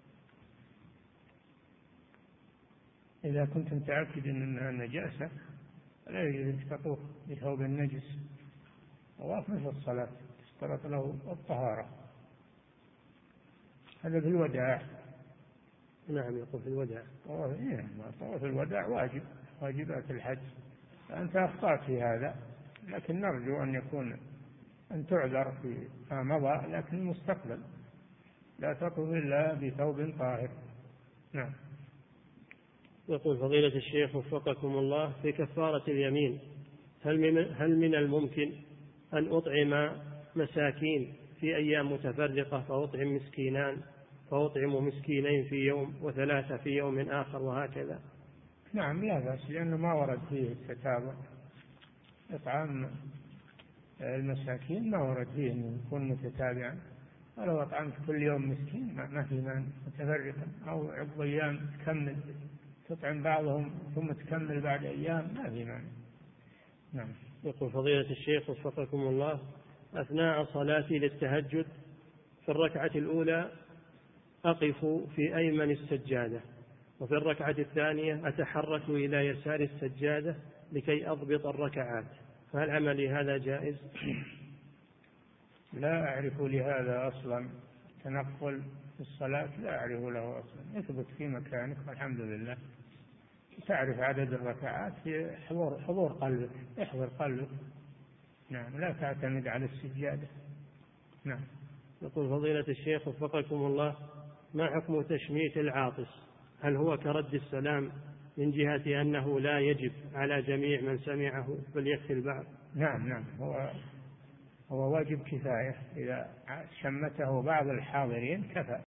إذا كنت متأكد أنها نجاسة لا يجوز أن تطوف بثوب النجس. طواف مثل الصلاة اشترط له الطهارة، هذا في الوداع. نعم. يقول في الوداع. طواف الوداع واجبات الحج، فأنت أخطأت في هذا، لكن نرجو أن يكون أن تعذر فيما مضى، لكن المستقبل لا تقف إلا بثوب طاهر. نعم. يقول فضيلة الشيخ وفقكم الله، في كفارة اليمين هل من الممكن أن أطعم مساكين في أيام متفرقة، فأطعم مسكينين في يوم وثلاثة في يوم آخر وهكذا؟ نعم لا بأس، لأنه ما ورد فيه التتابع. إطعام المساكين ما ورد فيه أن يكون متتابعا، ولو أطعمت كل يوم مسكين ما في مانع، متفرقا أو عقب أيام تكمل، تطعم بعضهم ثم تكمل بعد أيام، ما في مانع. نعم. يقول فضيلة الشيخ وفقكم الله، أثناء صلاتي للتهجد في الركعة الأولى أقف في أيمن السجادة، وفي الركعة الثانية أتحرك إلى يسار السجادة لكي أضبط الركعات، فهل عملي هذا جائز؟ لا أعرف لهذا أصلا، تنقل في الصلاة لا أعرف له أصلا، اثبت في مكانك والحمد لله. تعرف عدد الركعات في حضور قلبك، احضر قلبك. نعم، لا تعتمد على السجادة. نعم. يقول فضيلة الشيخ وفقكم الله، ما حكم تشميت العاطس؟ هل هو كرد السلام من جهة أنه لا يجب على جميع من سمعه بل يكفي البعض؟ نعم، هو واجب كفاية، إذا شمته بعض الحاضرين كفى.